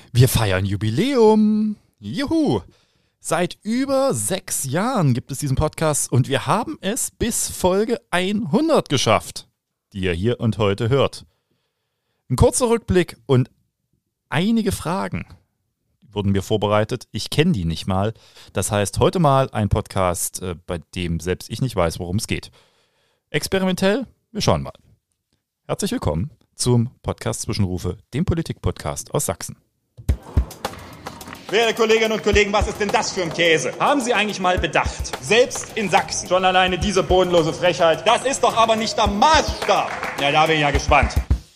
Wir feiern Jubiläum. Juhu! Seit über 6 Jahren gibt es diesen Podcast und wir haben es bis Folge 100 geschafft, die ihr hier und heute hört. Ein kurzer Rückblick und einige Fragen wurden mir vorbereitet. Ich kenne die nicht mal. Das heißt, heute mal ein Podcast, bei dem selbst ich nicht weiß, worum es geht. Experimentell? Wir schauen mal. Herzlich willkommen zum Podcast Zwischenrufe, dem Politik-Podcast aus Sachsen. Werte Kolleginnen und Kollegen, was ist denn das für ein Käse? Haben Sie eigentlich mal bedacht, selbst in Sachsen, schon alleine diese bodenlose Frechheit, das ist doch aber nicht der Maßstab. Ja, da bin ich ja gespannt.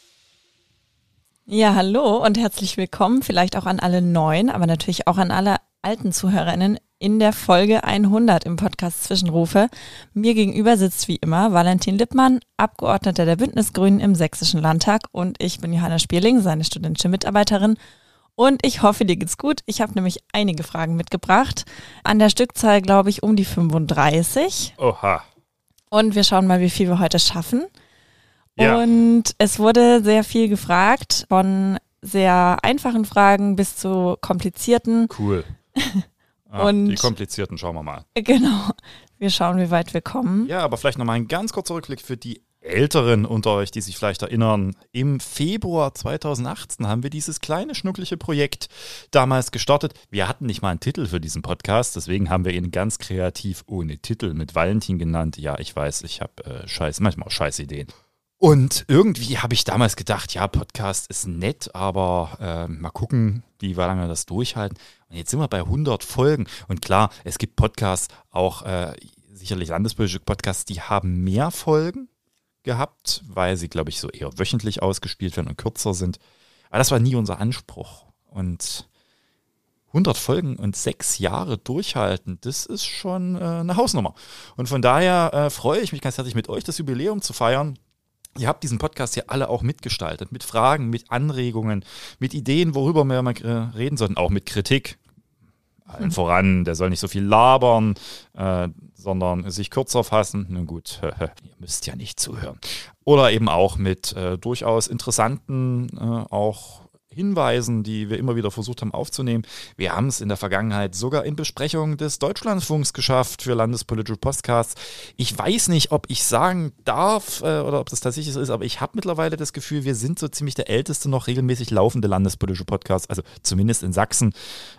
Ja, hallo und herzlich willkommen, vielleicht auch an alle neuen, aber natürlich auch an alle alten ZuhörerInnen in der Folge 100 im Podcast Zwischenrufe. Mir gegenüber sitzt wie immer Valentin Lippmann, Abgeordneter der Bündnisgrünen im Sächsischen Landtag, und ich bin Johanna Spierling, seine studentische Mitarbeiterin. Und ich hoffe, dir geht's gut. Ich habe nämlich einige Fragen mitgebracht. An der Stückzahl, glaube ich, um die 35. Oha. Und wir schauen mal, wie viel wir heute schaffen. Ja. Und es wurde sehr viel gefragt, von sehr einfachen Fragen bis zu komplizierten. Cool. Und die komplizierten schauen wir mal. Genau. Wir schauen, wie weit wir kommen. Ja, aber vielleicht nochmal ein ganz kurzer Rückblick für die Älteren unter euch, die sich vielleicht erinnern. Im Februar 2018 haben wir dieses kleine, schnuckliche Projekt damals gestartet. Wir hatten nicht mal einen Titel für diesen Podcast, deswegen haben wir ihn ganz kreativ ohne Titel mit Valentin genannt. Ja, ich weiß, ich habe manchmal auch Scheißideen. Und irgendwie habe ich damals gedacht, ja, Podcast ist nett, aber mal gucken, wie lange wir das durchhalten. Und jetzt sind wir bei 100 Folgen. Und klar, es gibt Podcasts, auch sicherlich landespolitische Podcasts, die haben mehr Folgen gehabt, weil sie, glaube ich, so eher wöchentlich ausgespielt werden und kürzer sind. Aber das war nie unser Anspruch. Und 100 Folgen und 6 Jahre durchhalten, das ist schon eine Hausnummer. Und von daher freue ich mich ganz herzlich, mit euch das Jubiläum zu feiern. Ihr habt diesen Podcast ja alle auch mitgestaltet, mit Fragen, mit Anregungen, mit Ideen, worüber wir mal reden sollten, auch mit Kritik. Allen voran, der soll nicht so viel labern, sondern sich kürzer fassen. Nun gut, ihr müsst ja nicht zuhören. Oder eben auch mit durchaus interessanten auch Hinweisen, die wir immer wieder versucht haben aufzunehmen. Wir haben es in der Vergangenheit sogar in Besprechungen des Deutschlandfunks geschafft für landespolitische Podcasts. Ich weiß nicht, ob ich sagen darf oder ob das tatsächlich so ist, aber ich habe mittlerweile das Gefühl, wir sind so ziemlich der älteste noch regelmäßig laufende landespolitische Podcast, also zumindest in Sachsen.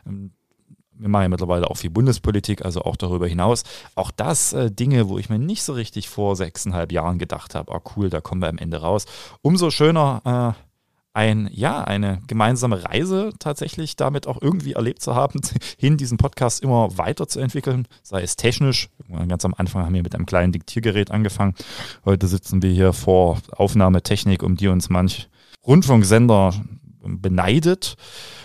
Wir machen ja mittlerweile auch viel Bundespolitik, also auch darüber hinaus. Auch das Dinge, wo ich mir nicht so richtig vor 6,5 Jahren gedacht habe, cool, da kommen wir am Ende raus. Umso schöner, eine gemeinsame Reise tatsächlich damit auch irgendwie erlebt zu haben, hin diesen Podcast immer weiterzuentwickeln, sei es technisch. Ganz am Anfang haben wir mit einem kleinen Diktiergerät angefangen. Heute sitzen wir hier vor Aufnahmetechnik, um die uns manch Rundfunksender beneidet.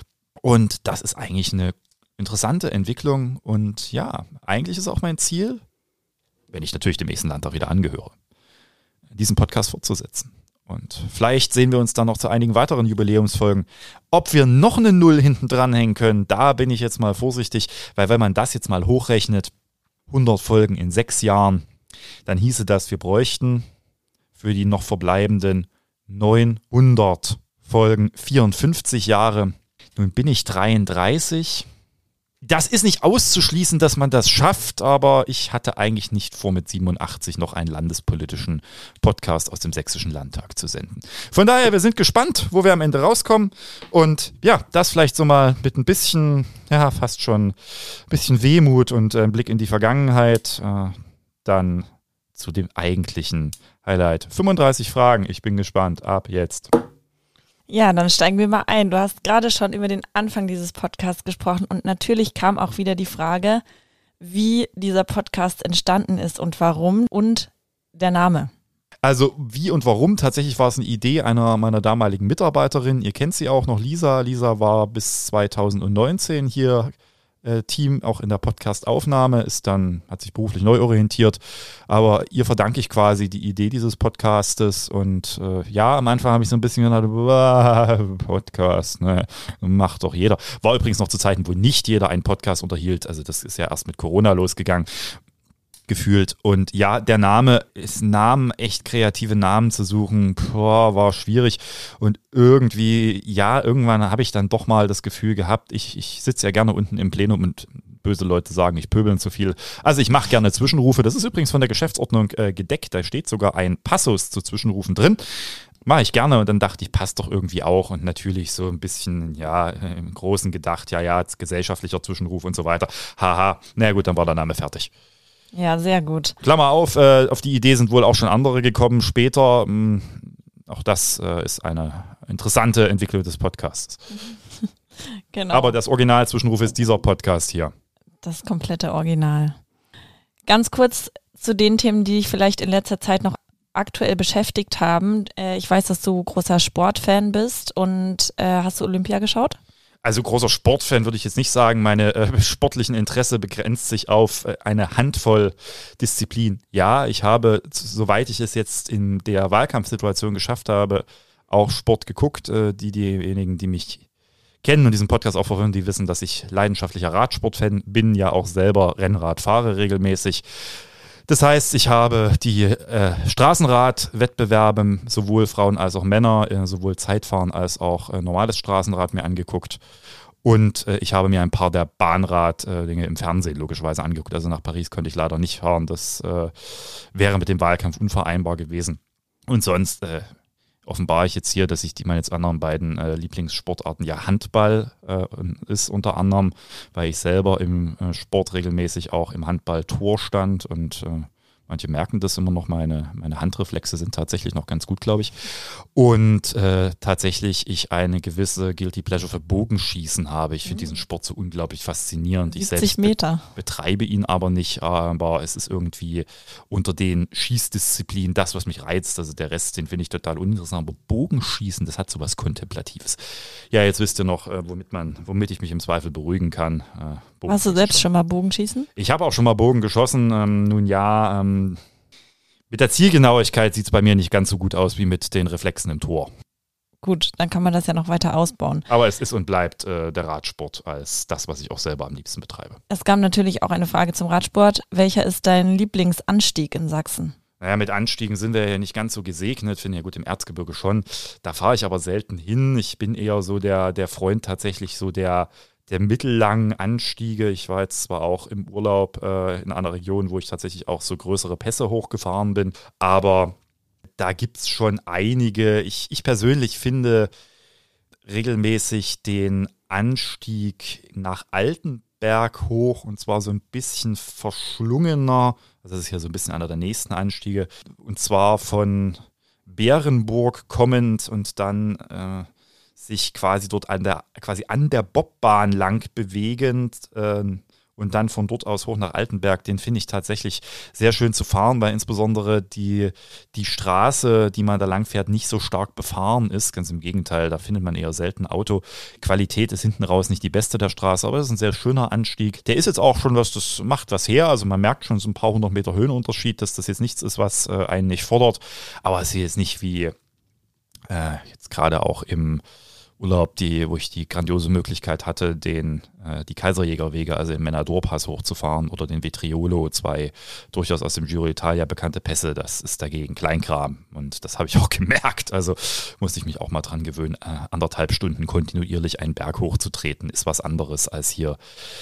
Und das ist eigentlich eine interessante Entwicklung und ja, eigentlich ist auch mein Ziel, wenn ich natürlich dem nächsten Landtag wieder angehöre, diesen Podcast fortzusetzen. Und vielleicht sehen wir uns dann noch zu einigen weiteren Jubiläumsfolgen. Ob wir noch eine Null hinten dranhängen können, da bin ich jetzt mal vorsichtig, weil wenn man das jetzt mal hochrechnet, 100 Folgen in 6 Jahren, dann hieße das, wir bräuchten für die noch verbleibenden 900 Folgen 54 Jahre. Nun bin ich 33. Das ist nicht auszuschließen, dass man das schafft, aber ich hatte eigentlich nicht vor, mit 87 noch einen landespolitischen Podcast aus dem Sächsischen Landtag zu senden. Von daher, wir sind gespannt, wo wir am Ende rauskommen. Und ja, das vielleicht so mal mit ein bisschen, ja, fast schon ein bisschen Wehmut und ein Blick in die Vergangenheit. Dann zu dem eigentlichen Highlight. 35 Fragen, ich bin gespannt. Ab jetzt. Ja, dann steigen wir mal ein. Du hast gerade schon über den Anfang dieses Podcasts gesprochen und natürlich kam auch wieder die Frage, wie dieser Podcast entstanden ist und warum und der Name. Also wie und warum, tatsächlich war es eine Idee einer meiner damaligen Mitarbeiterinnen. Ihr kennt sie auch noch, Lisa. Lisa war bis 2019 hier Team, auch in der Podcast-Aufnahme, hat sich beruflich neu orientiert, aber ihr verdanke ich quasi die Idee dieses Podcastes und ja, am Anfang habe ich so ein bisschen gedacht, Podcast, ne, macht doch jeder. War übrigens noch zu Zeiten, wo nicht jeder einen Podcast unterhielt, also das ist ja erst mit Corona losgegangen. gefühlt. Und ja, der Name, echt kreative Namen zu suchen, war schwierig. Und irgendwann habe ich dann doch mal das Gefühl gehabt, ich sitze ja gerne unten im Plenum und böse Leute sagen, ich pöbeln zu viel. Also ich mache gerne Zwischenrufe. Das ist übrigens von der Geschäftsordnung gedeckt. Da steht sogar ein Passus zu Zwischenrufen drin. Mache ich gerne. Und dann dachte ich, passt doch irgendwie auch. Und natürlich so ein bisschen, im Großen gedacht, jetzt gesellschaftlicher Zwischenruf und so weiter. Haha, na gut, dann war der Name fertig. Ja, sehr gut. Klammer auf die Idee sind wohl auch schon andere gekommen später. Auch das ist eine interessante Entwicklung des Podcasts. Genau. Aber das Original-Zwischenruf ist dieser Podcast hier. Das komplette Original. Ganz kurz zu den Themen, die dich vielleicht in letzter Zeit noch aktuell beschäftigt haben. Ich weiß, dass du großer Sportfan bist und hast du Olympia geschaut? Also großer Sportfan würde ich jetzt nicht sagen. Meine sportlichen Interesse begrenzt sich auf eine Handvoll Disziplinen. Ja, ich habe, soweit ich es jetzt in der Wahlkampfsituation geschafft habe, auch Sport geguckt. Diejenigen, die mich kennen und diesen Podcast auch verfolgen, die wissen, dass ich leidenschaftlicher Radsportfan bin, ja auch selber Rennrad fahre regelmäßig. Das heißt, ich habe die Straßenradwettbewerbe, sowohl Frauen als auch Männer, sowohl Zeitfahren als auch normales Straßenrad mir angeguckt. Und ich habe mir ein paar der Bahnrad-Dinge im Fernsehen logischerweise angeguckt. Also nach Paris konnte ich leider nicht fahren. Das wäre mit dem Wahlkampf unvereinbar gewesen. Und sonst offenbare ich jetzt hier, dass ich meine jetzt anderen beiden Lieblingssportarten Handball ist unter anderem, weil ich selber im Sport regelmäßig auch im Handball-Tor stand und manche merken das immer noch, meine Handreflexe sind tatsächlich noch ganz gut, glaube ich. Und tatsächlich ich eine gewisse Guilty Pleasure für Bogenschießen habe. Ich finde diesen Sport so unglaublich faszinierend. 70 ich selbst Meter. Betreibe ihn aber nicht, aber es ist irgendwie unter den Schießdisziplinen das, was mich reizt. Also der Rest, den finde ich total uninteressant. Aber Bogenschießen, das hat so was Kontemplatives. Ja, jetzt wisst ihr noch, womit ich mich im Zweifel beruhigen kann. Hast du selbst schon mal Bogenschießen? Ich habe auch schon mal Bogen geschossen. Mit der Zielgenauigkeit sieht es bei mir nicht ganz so gut aus wie mit den Reflexen im Tor. Gut, dann kann man das ja noch weiter ausbauen. Aber es ist und bleibt der Radsport als das, was ich auch selber am liebsten betreibe. Es gab natürlich auch eine Frage zum Radsport. Welcher ist dein Lieblingsanstieg in Sachsen? Naja, mit Anstiegen sind wir ja nicht ganz so gesegnet, finde ich ja gut im Erzgebirge schon. Da fahre ich aber selten hin. Ich bin eher so der Freund tatsächlich so der mittellangen Anstiege. Ich war jetzt zwar auch im Urlaub in einer Region, wo ich tatsächlich auch so größere Pässe hochgefahren bin, aber da gibt es schon einige. Ich persönlich finde regelmäßig den Anstieg nach Altenberg hoch und zwar so ein bisschen verschlungener. Also das ist ja so ein bisschen einer der nächsten Anstiege und zwar von Bärenburg kommend und dann sich quasi dort an der Bobbahn lang bewegend und dann von dort aus hoch nach Altenberg, den finde ich tatsächlich sehr schön zu fahren, weil insbesondere die Straße, die man da lang fährt, nicht so stark befahren ist. Ganz im Gegenteil, da findet man eher selten Auto. Qualität ist hinten raus nicht die beste der Straße, aber das ist ein sehr schöner Anstieg. Der ist jetzt auch schon das macht was her. Also man merkt schon so ein paar 100 Meter Höhenunterschied, dass das jetzt nichts ist, was einen nicht fordert. Aber es ist jetzt nicht wie jetzt gerade auch im Urlaub, wo ich die grandiose Möglichkeit hatte, die Kaiserjägerwege, also den Menador-Pass hochzufahren oder den Vetriolo, 2 durchaus aus dem Giro d'Italia bekannte Pässe, das ist dagegen Kleinkram und das habe ich auch gemerkt, also musste ich mich auch mal dran gewöhnen, 1,5 Stunden kontinuierlich einen Berg hochzutreten, ist was anderes als hier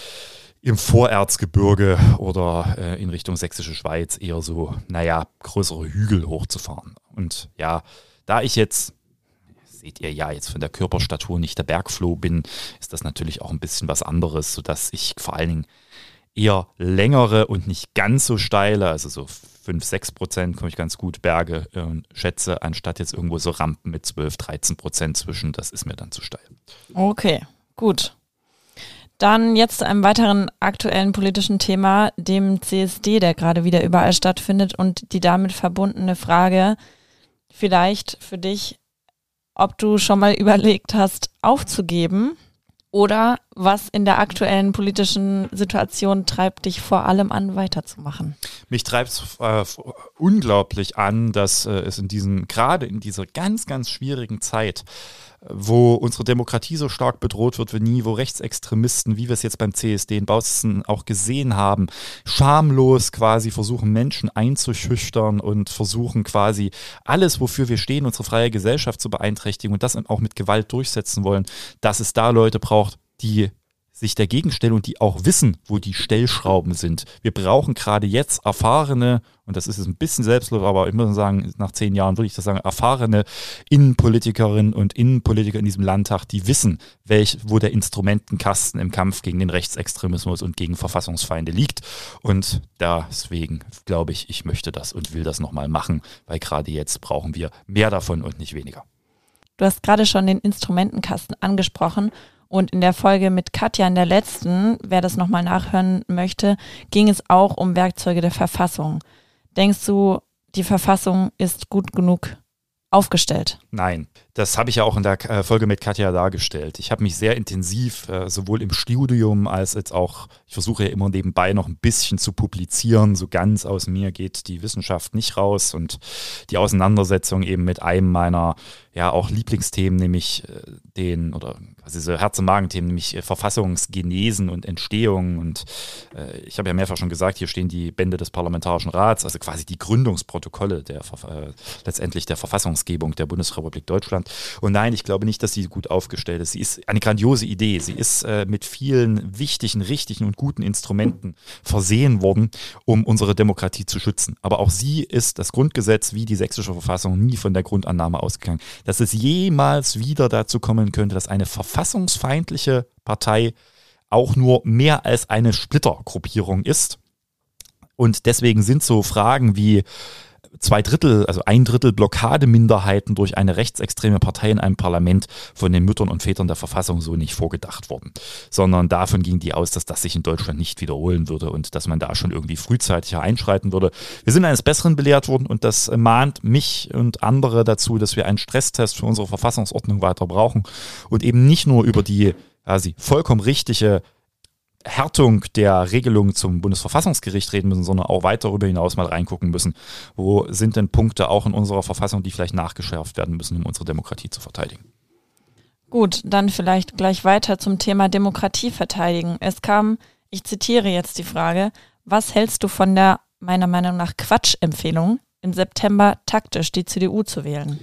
im Vorerzgebirge oder in Richtung Sächsische Schweiz eher so, größere Hügel hochzufahren und ja, da ich jetzt seht ihr ja jetzt von der Körperstatur nicht der Bergfloh bin, ist das natürlich auch ein bisschen was anderes, sodass ich vor allen Dingen eher längere und nicht ganz so steile, also so 5-6% komme ich ganz gut Berge schätze, anstatt jetzt irgendwo so Rampen mit 12-13% zwischen, das ist mir dann zu steil. Okay, gut. Dann jetzt zu einem weiteren aktuellen politischen Thema, dem CSD, der gerade wieder überall stattfindet und die damit verbundene Frage, vielleicht für dich, ob du schon mal überlegt hast, aufzugeben oder was in der aktuellen politischen Situation treibt dich vor allem an, weiterzumachen? Mich treibt es unglaublich an, dass es gerade in dieser ganz, ganz schwierigen Zeit wo unsere Demokratie so stark bedroht wird wie nie, wo Rechtsextremisten, wie wir es jetzt beim CSD in Bautzen auch gesehen haben, schamlos quasi versuchen, Menschen einzuschüchtern und versuchen quasi alles, wofür wir stehen, unsere freie Gesellschaft zu beeinträchtigen und das auch mit Gewalt durchsetzen wollen, dass es da Leute braucht, die sich dagegen stellen und die auch wissen, wo die Stellschrauben sind. Wir brauchen gerade jetzt erfahrene, und das ist jetzt ein bisschen selbstlos, aber ich muss sagen, nach 10 Jahren würde ich das sagen, erfahrene Innenpolitikerinnen und Innenpolitiker in diesem Landtag, die wissen, wo der Instrumentenkasten im Kampf gegen den Rechtsextremismus und gegen Verfassungsfeinde liegt. Und deswegen glaube ich, ich möchte das und will das nochmal machen, weil gerade jetzt brauchen wir mehr davon und nicht weniger. Du hast gerade schon den Instrumentenkasten angesprochen. Und in der Folge mit Katja, in der letzten, wer das nochmal nachhören möchte, ging es auch um Werkzeuge der Verfassung. Denkst du, die Verfassung ist gut genug aufgestellt? Nein, das habe ich ja auch in der Folge mit Katja dargestellt. Ich habe mich sehr intensiv, sowohl im Studium als jetzt auch, ich versuche ja immer nebenbei noch ein bisschen zu publizieren, so ganz aus mir geht die Wissenschaft nicht raus und die Auseinandersetzung eben mit einem meiner auch Lieblingsthemen, nämlich diese Herz- und Magenthemen, nämlich Verfassungsgenesen und Entstehung. Und ich habe ja mehrfach schon gesagt, hier stehen die Bände des Parlamentarischen Rats, also quasi die Gründungsprotokolle letztendlich der Verfassungsgebung der Bundesrepublik Deutschland. Und nein, ich glaube nicht, dass sie gut aufgestellt ist. Sie ist eine grandiose Idee. Sie ist mit vielen wichtigen, richtigen und guten Instrumenten versehen worden, um unsere Demokratie zu schützen. Aber auch sie ist, das Grundgesetz wie die sächsische Verfassung, nie von der Grundannahme ausgegangen, dass es jemals wieder dazu kommen könnte, dass eine verfassungsfeindliche Partei auch nur mehr als eine Splittergruppierung ist. Und deswegen sind so Fragen wie 2/3, also 1/3 Blockademinderheiten durch eine rechtsextreme Partei in einem Parlament von den Müttern und Vätern der Verfassung so nicht vorgedacht worden, sondern davon ging die aus, dass das sich in Deutschland nicht wiederholen würde und dass man da schon irgendwie frühzeitiger einschreiten würde. Wir sind eines Besseren belehrt worden und das mahnt mich und andere dazu, dass wir einen Stresstest für unsere Verfassungsordnung weiter brauchen und eben nicht nur über die vollkommen richtige Härtung der Regelung zum Bundesverfassungsgericht reden müssen, sondern auch weit darüber hinaus mal reingucken müssen. Wo sind denn Punkte auch in unserer Verfassung, die vielleicht nachgeschärft werden müssen, um unsere Demokratie zu verteidigen? Gut, dann vielleicht gleich weiter zum Thema Demokratie verteidigen. Es kam, ich zitiere jetzt die Frage, was hältst du von der, meiner Meinung nach, Quatsch-Empfehlung, im September taktisch die CDU zu wählen?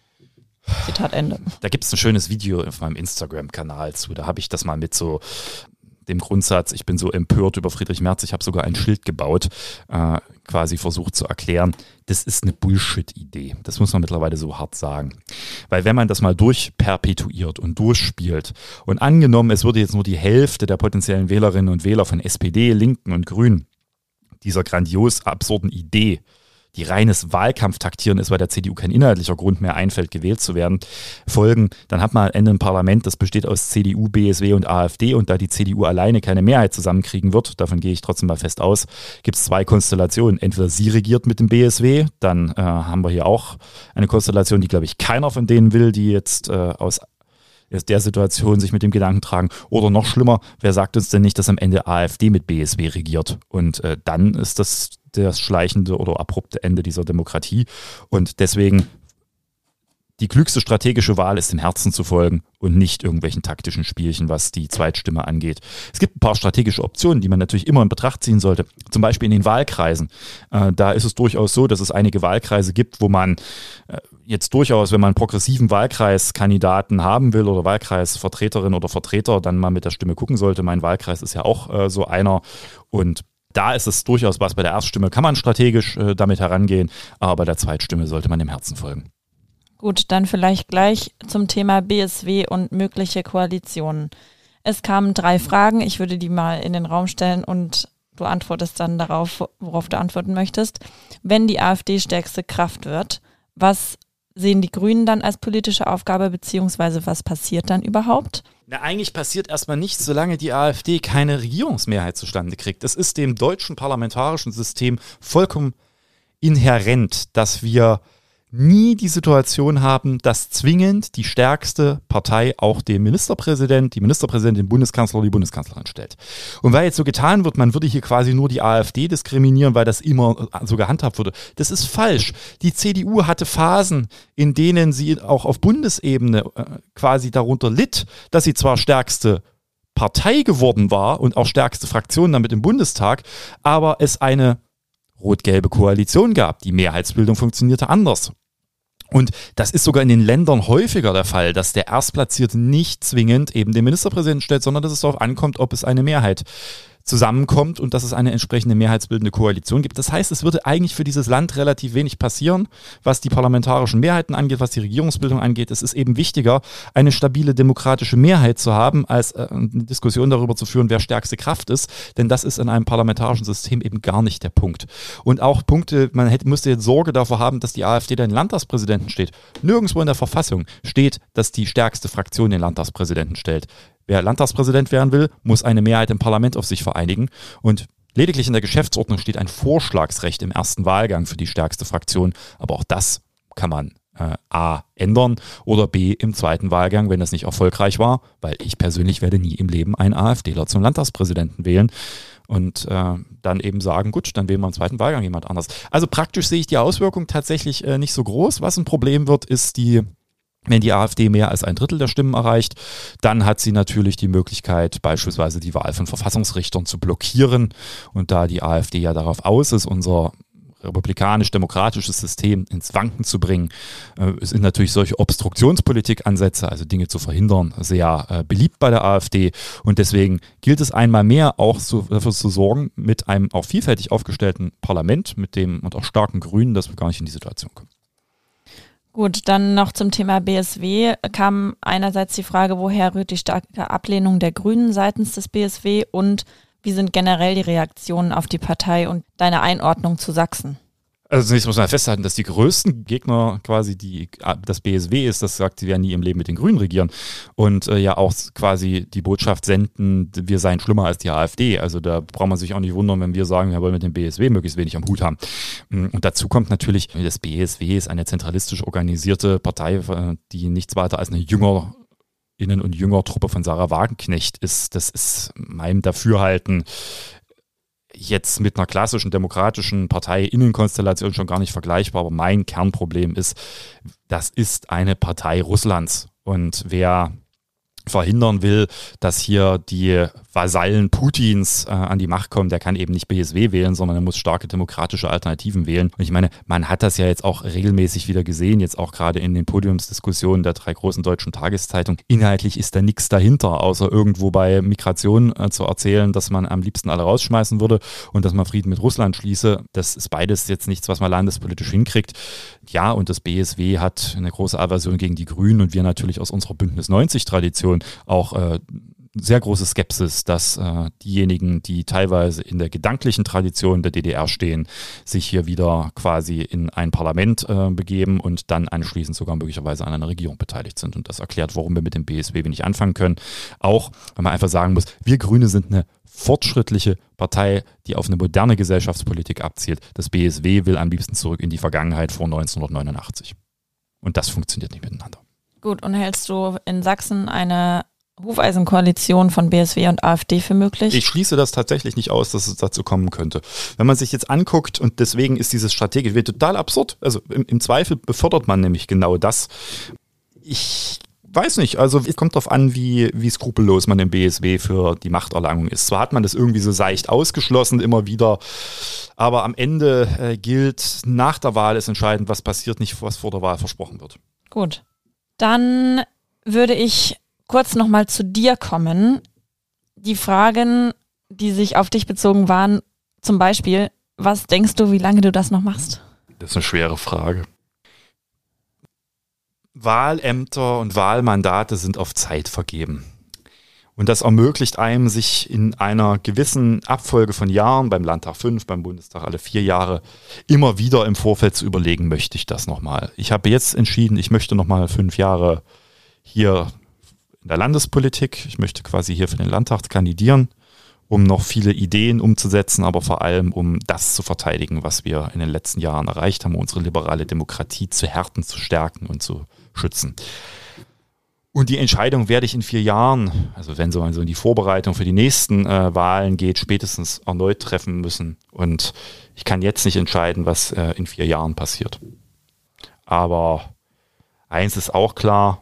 Zitat Ende. Da gibt es ein schönes Video auf meinem Instagram-Kanal zu. Da habe ich das mal mit so dem Grundsatz, ich bin so empört über Friedrich Merz, ich habe sogar ein Schild gebaut, quasi versucht zu erklären, das ist eine Bullshit-Idee. Das muss man mittlerweile so hart sagen. Weil wenn man das mal durchperpetuiert und durchspielt und angenommen, es würde jetzt nur die Hälfte der potenziellen Wählerinnen und Wähler von SPD, Linken und Grünen dieser grandios absurden Idee, die reines Wahlkampftaktieren ist, weil der CDU kein inhaltlicher Grund mehr einfällt, gewählt zu werden, folgen, dann hat man am Ende ein Parlament, das besteht aus CDU, BSW und AfD und da die CDU alleine keine Mehrheit zusammenkriegen wird, davon gehe ich trotzdem mal fest aus, gibt es 2 Konstellationen. Entweder sie regiert mit dem BSW, dann haben wir hier auch eine Konstellation, die, glaube ich, keiner von denen will, die jetzt aus der Situation sich mit dem Gedanken tragen. Oder noch schlimmer, wer sagt uns denn nicht, dass am Ende AfD mit BSW regiert? Und dann ist das schleichende oder abrupte Ende dieser Demokratie. Und deswegen die klügste strategische Wahl ist, dem Herzen zu folgen und nicht irgendwelchen taktischen Spielchen, was die Zweitstimme angeht. Es gibt ein paar strategische Optionen, die man natürlich immer in Betracht ziehen sollte. Zum Beispiel in den Wahlkreisen. Da ist es durchaus so, dass es einige Wahlkreise gibt, wo man jetzt durchaus, wenn man einen progressiven Wahlkreiskandidaten haben will oder Wahlkreisvertreterin oder Vertreter, dann mal mit der Stimme gucken sollte. Mein Wahlkreis ist ja auch so einer und da ist es durchaus was. Bei der Erststimme kann man strategisch damit herangehen, aber bei der Zweitstimme sollte man dem Herzen folgen. Gut, dann vielleicht gleich zum Thema BSW und mögliche Koalitionen. Es kamen 3 Fragen, ich würde die mal in den Raum stellen und du antwortest dann darauf, worauf du antworten möchtest. Wenn die AfD stärkste Kraft wird, was sehen die Grünen dann als politische Aufgabe, beziehungsweise was passiert dann überhaupt? Na, eigentlich passiert erstmal nichts, solange die AfD keine Regierungsmehrheit zustande kriegt. Es ist dem deutschen parlamentarischen System vollkommen inhärent, dass wir nie die Situation haben, dass zwingend die stärkste Partei auch den Ministerpräsident, die Ministerpräsidentin, den Bundeskanzler oder die Bundeskanzlerin stellt. Und weil jetzt so getan wird, man würde hier quasi nur die AfD diskriminieren, weil das immer so gehandhabt wurde. Das ist falsch. Die CDU hatte Phasen, in denen sie auch auf Bundesebene quasi darunter litt, dass sie zwar stärkste Partei geworden war und auch stärkste Fraktion damit im Bundestag, aber es eine rot-gelbe Koalition gab. Die Mehrheitsbildung funktionierte anders. Und das ist sogar in den Ländern häufiger der Fall, dass der Erstplatzierte nicht zwingend eben den Ministerpräsidenten stellt, sondern dass es darauf ankommt, ob es eine Mehrheit zusammenkommt und dass es eine entsprechende mehrheitsbildende Koalition gibt. Das heißt, es würde eigentlich für dieses Land relativ wenig passieren, was die parlamentarischen Mehrheiten angeht, was die Regierungsbildung angeht. Es ist eben wichtiger, eine stabile demokratische Mehrheit zu haben, als eine Diskussion darüber zu führen, wer stärkste Kraft ist. Denn das ist in einem parlamentarischen System eben gar nicht der Punkt. Und auch Punkte, müsste jetzt Sorge davor haben, dass die AfD den Landtagspräsidenten steht. Nirgendwo in der Verfassung steht, dass die stärkste Fraktion den Landtagspräsidenten stellt. Wer Landtagspräsident werden will, muss eine Mehrheit im Parlament auf sich vereinigen. Und lediglich in der Geschäftsordnung steht ein Vorschlagsrecht im ersten Wahlgang für die stärkste Fraktion. Aber auch das kann man A ändern oder B im zweiten Wahlgang, wenn das nicht erfolgreich war. Weil ich persönlich werde nie im Leben einen AfDler zum Landtagspräsidenten wählen. Und dann eben sagen, gut, dann wählen wir im zweiten Wahlgang jemand anders. Also praktisch sehe ich die Auswirkung tatsächlich nicht so groß. Was ein Problem wird, ist wenn die AfD mehr als 1/3 der Stimmen erreicht, dann hat sie natürlich die Möglichkeit, beispielsweise die Wahl von Verfassungsrichtern zu blockieren. Und da die AfD ja darauf aus ist, unser republikanisch-demokratisches System ins Wanken zu bringen, sind natürlich solche Obstruktionspolitik-Ansätze, also Dinge zu verhindern, sehr beliebt bei der AfD. Und deswegen gilt es einmal mehr auch dafür zu sorgen, mit einem auch vielfältig aufgestellten Parlament, mit dem und auch starken Grünen, dass wir gar nicht in die Situation kommen. Gut, dann noch zum Thema BSW kam einerseits die Frage, woher rührt die starke Ablehnung der Grünen seitens des BSW und wie sind generell die Reaktionen auf die Partei und deine Einordnung zu Sachsen? Also zunächst muss man festhalten, dass die größten Gegner quasi das BSW ist, das sagt, sie werden nie im Leben mit den Grünen regieren und ja auch quasi die Botschaft senden, wir seien schlimmer als die AfD. Also da braucht man sich auch nicht wundern, wenn wir sagen, wir wollen mit dem BSW möglichst wenig am Hut haben. Und dazu kommt natürlich, das BSW ist eine zentralistisch organisierte Partei, die nichts weiter als eine Jüngerinnen- und Jüngertruppe von Sarah Wagenknecht ist. Das ist meinem Dafürhalten jetzt mit einer klassischen demokratischen Partei-Innenkonstellation schon gar nicht vergleichbar, aber mein Kernproblem ist, das ist eine Partei Russlands. Und wer verhindern will, dass hier die Vasallen Putins an die Macht kommen, der kann eben nicht BSW wählen, sondern er muss starke demokratische Alternativen wählen. Und ich meine, man hat das ja jetzt auch regelmäßig wieder gesehen, jetzt auch gerade in den Podiumsdiskussionen der 3 großen deutschen Tageszeitungen. Inhaltlich ist da nichts dahinter, außer irgendwo bei Migration zu erzählen, dass man am liebsten alle rausschmeißen würde und dass man Frieden mit Russland schließe. Das ist beides jetzt nichts, was man landespolitisch hinkriegt. Ja, und das BSW hat eine große Aversion gegen die Grünen und wir natürlich aus unserer Bündnis 90-Tradition auch sehr große Skepsis, dass diejenigen, die teilweise in der gedanklichen Tradition der DDR stehen, sich hier wieder quasi in ein Parlament begeben und dann anschließend sogar möglicherweise an einer Regierung beteiligt sind. Und das erklärt, warum wir mit dem BSW wenig anfangen können. Auch, wenn man einfach sagen muss, wir Grüne sind eine fortschrittliche Partei, die auf eine moderne Gesellschaftspolitik abzielt. Das BSW will am liebsten zurück in die Vergangenheit vor 1989. Und das funktioniert nicht miteinander. Gut, und hältst du in Sachsen eine Hufeisenkoalition von BSW und AfD für möglich? Ich schließe das tatsächlich nicht aus, dass es dazu kommen könnte. Wenn man sich jetzt anguckt, und deswegen ist dieses strategisch total absurd, also im Zweifel befördert man nämlich genau das. Ich weiß nicht, also es kommt darauf an, wie skrupellos man im BSW für die Machterlangung ist. Zwar hat man das irgendwie so seicht ausgeschlossen immer wieder, aber am Ende gilt, nach der Wahl ist entscheidend, was passiert, nicht was vor der Wahl versprochen wird. Gut, dann würde ich kurz nochmal zu dir kommen. Die Fragen, die sich auf dich bezogen waren, zum Beispiel, was denkst du, wie lange du das noch machst? Das ist eine schwere Frage. Wahlämter und Wahlmandate sind auf Zeit vergeben. Und das ermöglicht einem, sich in einer gewissen Abfolge von Jahren, beim Landtag 5, beim Bundestag alle 4 Jahre, immer wieder im Vorfeld zu überlegen, möchte ich das nochmal. Ich habe jetzt entschieden, ich möchte nochmal 5 Jahre hier in der Landespolitik, ich möchte quasi hier für den Landtag kandidieren um noch viele Ideen umzusetzen, aber vor allem um das zu verteidigen, was wir in den letzten Jahren erreicht haben, unsere liberale Demokratie zu härten, zu stärken und zu schützen. Und die Entscheidung werde ich in 4 Jahren, also wenn so in die Vorbereitung für die nächsten Wahlen geht, spätestens erneut treffen müssen. Und ich kann jetzt nicht entscheiden, was in 4 Jahren passiert. Aber eins ist auch klar,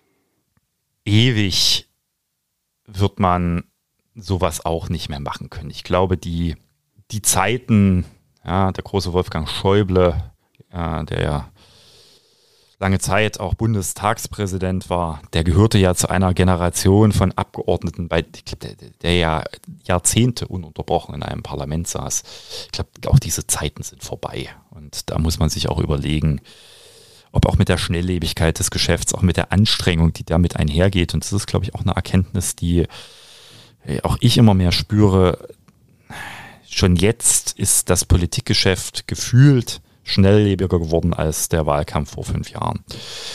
ewig wird man sowas auch nicht mehr machen können. Ich glaube, die Zeiten, ja, der große Wolfgang Schäuble, der ja lange Zeit auch Bundestagspräsident war, der gehörte ja zu einer Generation von Abgeordneten, der ja Jahrzehnte ununterbrochen in einem Parlament saß. Ich glaube, auch diese Zeiten sind vorbei. Und da muss man sich auch überlegen, ob auch mit der Schnelllebigkeit des Geschäfts, auch mit der Anstrengung, die damit einhergeht. Und das ist, glaube ich, auch eine Erkenntnis, die auch ich immer mehr spüre. Schon jetzt ist das Politikgeschäft gefühlt schnelllebiger geworden als der Wahlkampf vor 5 Jahren.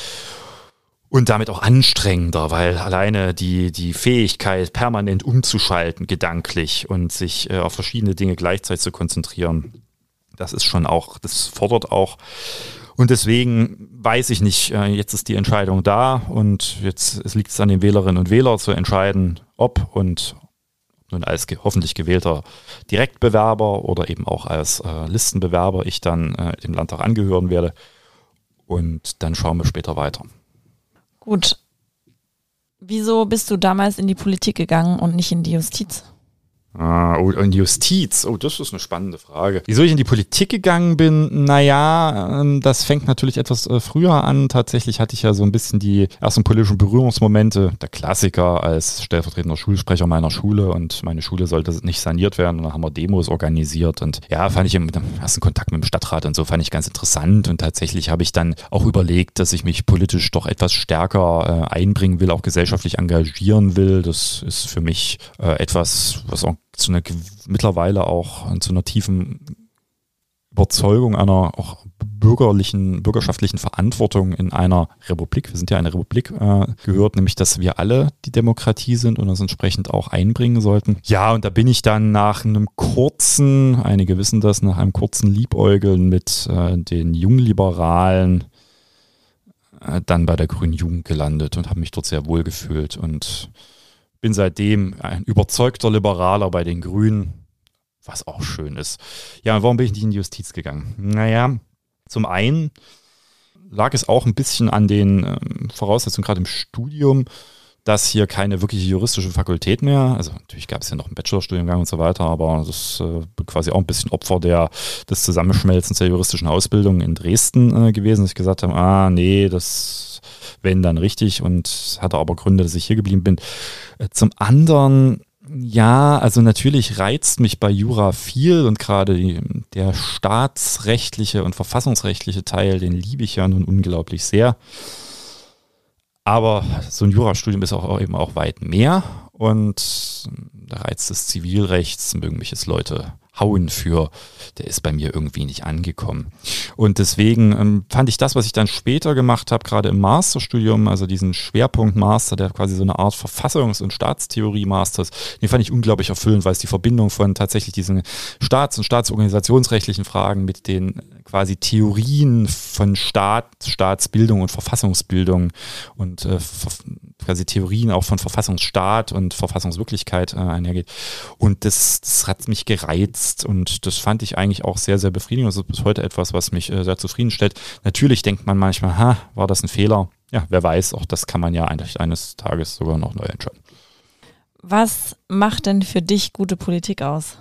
Und damit auch anstrengender, weil alleine die Fähigkeit, permanent umzuschalten, gedanklich und sich auf verschiedene Dinge gleichzeitig zu konzentrieren, das ist schon auch, das fordert auch. Und deswegen weiß ich nicht, jetzt ist die Entscheidung da und jetzt liegt es an den Wählerinnen und Wählern zu entscheiden, ob und nun als hoffentlich gewählter Direktbewerber oder eben auch als Listenbewerber ich dann dem Landtag angehören werde. Und dann schauen wir später weiter. Gut. Wieso bist du damals in die Politik gegangen und nicht in die Justiz? Und Justiz, das ist eine spannende Frage. Wieso ich in die Politik gegangen bin? Naja, das fängt natürlich etwas früher an. Tatsächlich hatte ich ja so ein bisschen die ersten politischen Berührungsmomente. Der Klassiker als stellvertretender Schulsprecher meiner Schule und meine Schule sollte nicht saniert werden. Und dann haben wir Demos organisiert und ja, fand ich im ersten Kontakt mit dem Stadtrat und so fand ich ganz interessant. Und tatsächlich habe ich dann auch überlegt, dass ich mich politisch doch etwas stärker einbringen will, auch gesellschaftlich engagieren will. Das ist für mich etwas, was auch mittlerweile auch zu einer tiefen Überzeugung einer auch bürgerschaftlichen Verantwortung in einer Republik, wir sind ja eine Republik, gehört, nämlich dass wir alle die Demokratie sind und uns entsprechend auch einbringen sollten. Ja, und da bin ich dann nach einem kurzen, einige wissen das, nach einem kurzen Liebäugeln mit den Jungliberalen dann bei der Grünen Jugend gelandet und habe mich dort sehr wohl gefühlt und bin seitdem ein überzeugter Liberaler bei den Grünen, was auch schön ist. Ja, und warum bin ich nicht in die Justiz gegangen? Naja, zum einen lag es auch ein bisschen an den Voraussetzungen, gerade im Studium, dass hier keine wirkliche juristische Fakultät mehr, also natürlich gab es ja noch einen Bachelorstudiengang und so weiter, aber das ist quasi auch ein bisschen Opfer des Zusammenschmelzens der juristischen Ausbildung in Dresden gewesen, dass ich gesagt habe, nee, das wenn dann richtig und hatte aber Gründe, dass ich hier geblieben bin. Zum anderen, ja, also natürlich reizt mich bei Jura viel und gerade der staatsrechtliche und verfassungsrechtliche Teil, den liebe ich ja nun unglaublich sehr. Aber so ein Jurastudium ist auch eben auch weit mehr und der Reiz des Zivilrechts, mögen mich jetzt Leute hauen für, der ist bei mir irgendwie nicht angekommen. Und deswegen fand ich das, was ich dann später gemacht habe, gerade im Masterstudium, also diesen Schwerpunkt Master, der quasi so eine Art Verfassungs- und Staatstheorie-Master ist, den fand ich unglaublich erfüllend, weil es die Verbindung von tatsächlich diesen Staats- und staatsorganisationsrechtlichen Fragen mit den quasi Theorien von Staatsbildung und Verfassungsbildung und quasi Theorien auch von Verfassungsstaat und Verfassungswirklichkeit einhergeht. Und das hat mich gereizt und das fand ich eigentlich auch sehr, sehr befriedigend. Das ist bis heute etwas, was mich sehr zufriedenstellt. Natürlich denkt man manchmal, war das ein Fehler? Ja, wer weiß, auch das kann man ja eigentlich eines Tages sogar noch neu entscheiden. Was macht denn für dich gute Politik aus?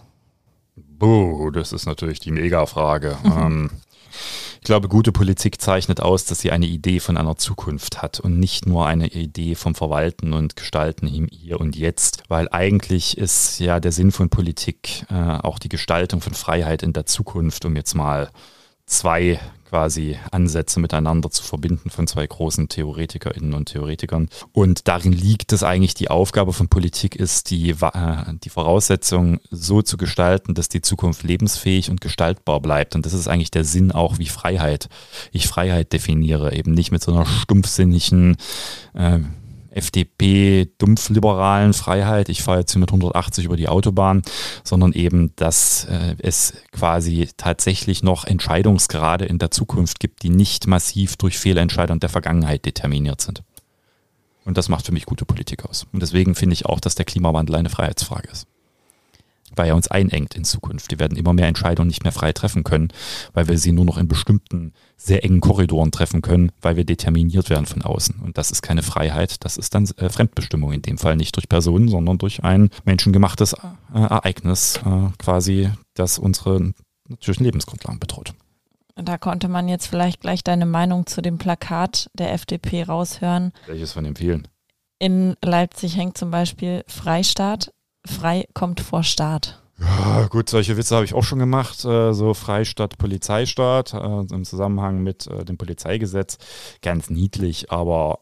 Das ist natürlich die Mega-Frage. Ich glaube, gute Politik zeichnet aus, dass sie eine Idee von einer Zukunft hat und nicht nur eine Idee vom Verwalten und Gestalten im Hier und Jetzt, weil eigentlich ist ja der Sinn von Politik auch die Gestaltung von Freiheit in der Zukunft, um jetzt mal 2 quasi Ansätze miteinander zu verbinden von 2 großen TheoretikerInnen und Theoretikern. Und darin liegt es eigentlich, die Aufgabe von Politik ist, die Voraussetzungen so zu gestalten, dass die Zukunft lebensfähig und gestaltbar bleibt. Und das ist eigentlich der Sinn auch, wie ich Freiheit definiere. Eben nicht mit so einer stumpfsinnigen FDP-dumpfliberalen Freiheit, ich fahre jetzt hier mit 180 über die Autobahn, sondern eben, dass es quasi tatsächlich noch Entscheidungsgrade in der Zukunft gibt, die nicht massiv durch Fehlentscheidungen der Vergangenheit determiniert sind. Und das macht für mich gute Politik aus. Und deswegen finde ich auch, dass der Klimawandel eine Freiheitsfrage ist. Weil er uns einengt in Zukunft. Wir werden immer mehr Entscheidungen nicht mehr frei treffen können, weil wir sie nur noch in bestimmten, sehr engen Korridoren treffen können, weil wir determiniert werden von außen. Und das ist keine Freiheit, das ist dann Fremdbestimmung. In dem Fall nicht durch Personen, sondern durch ein menschengemachtes Ereignis quasi, das unsere natürlichen Lebensgrundlagen bedroht. Da konnte man jetzt vielleicht gleich deine Meinung zu dem Plakat der FDP raushören. Welches von den vielen? In Leipzig hängt zum Beispiel Freistaat. Frei kommt vor Staat. Ja, gut, solche Witze habe ich auch schon gemacht. So Freistaat, Polizeistaat im Zusammenhang mit dem Polizeigesetz. Ganz niedlich, aber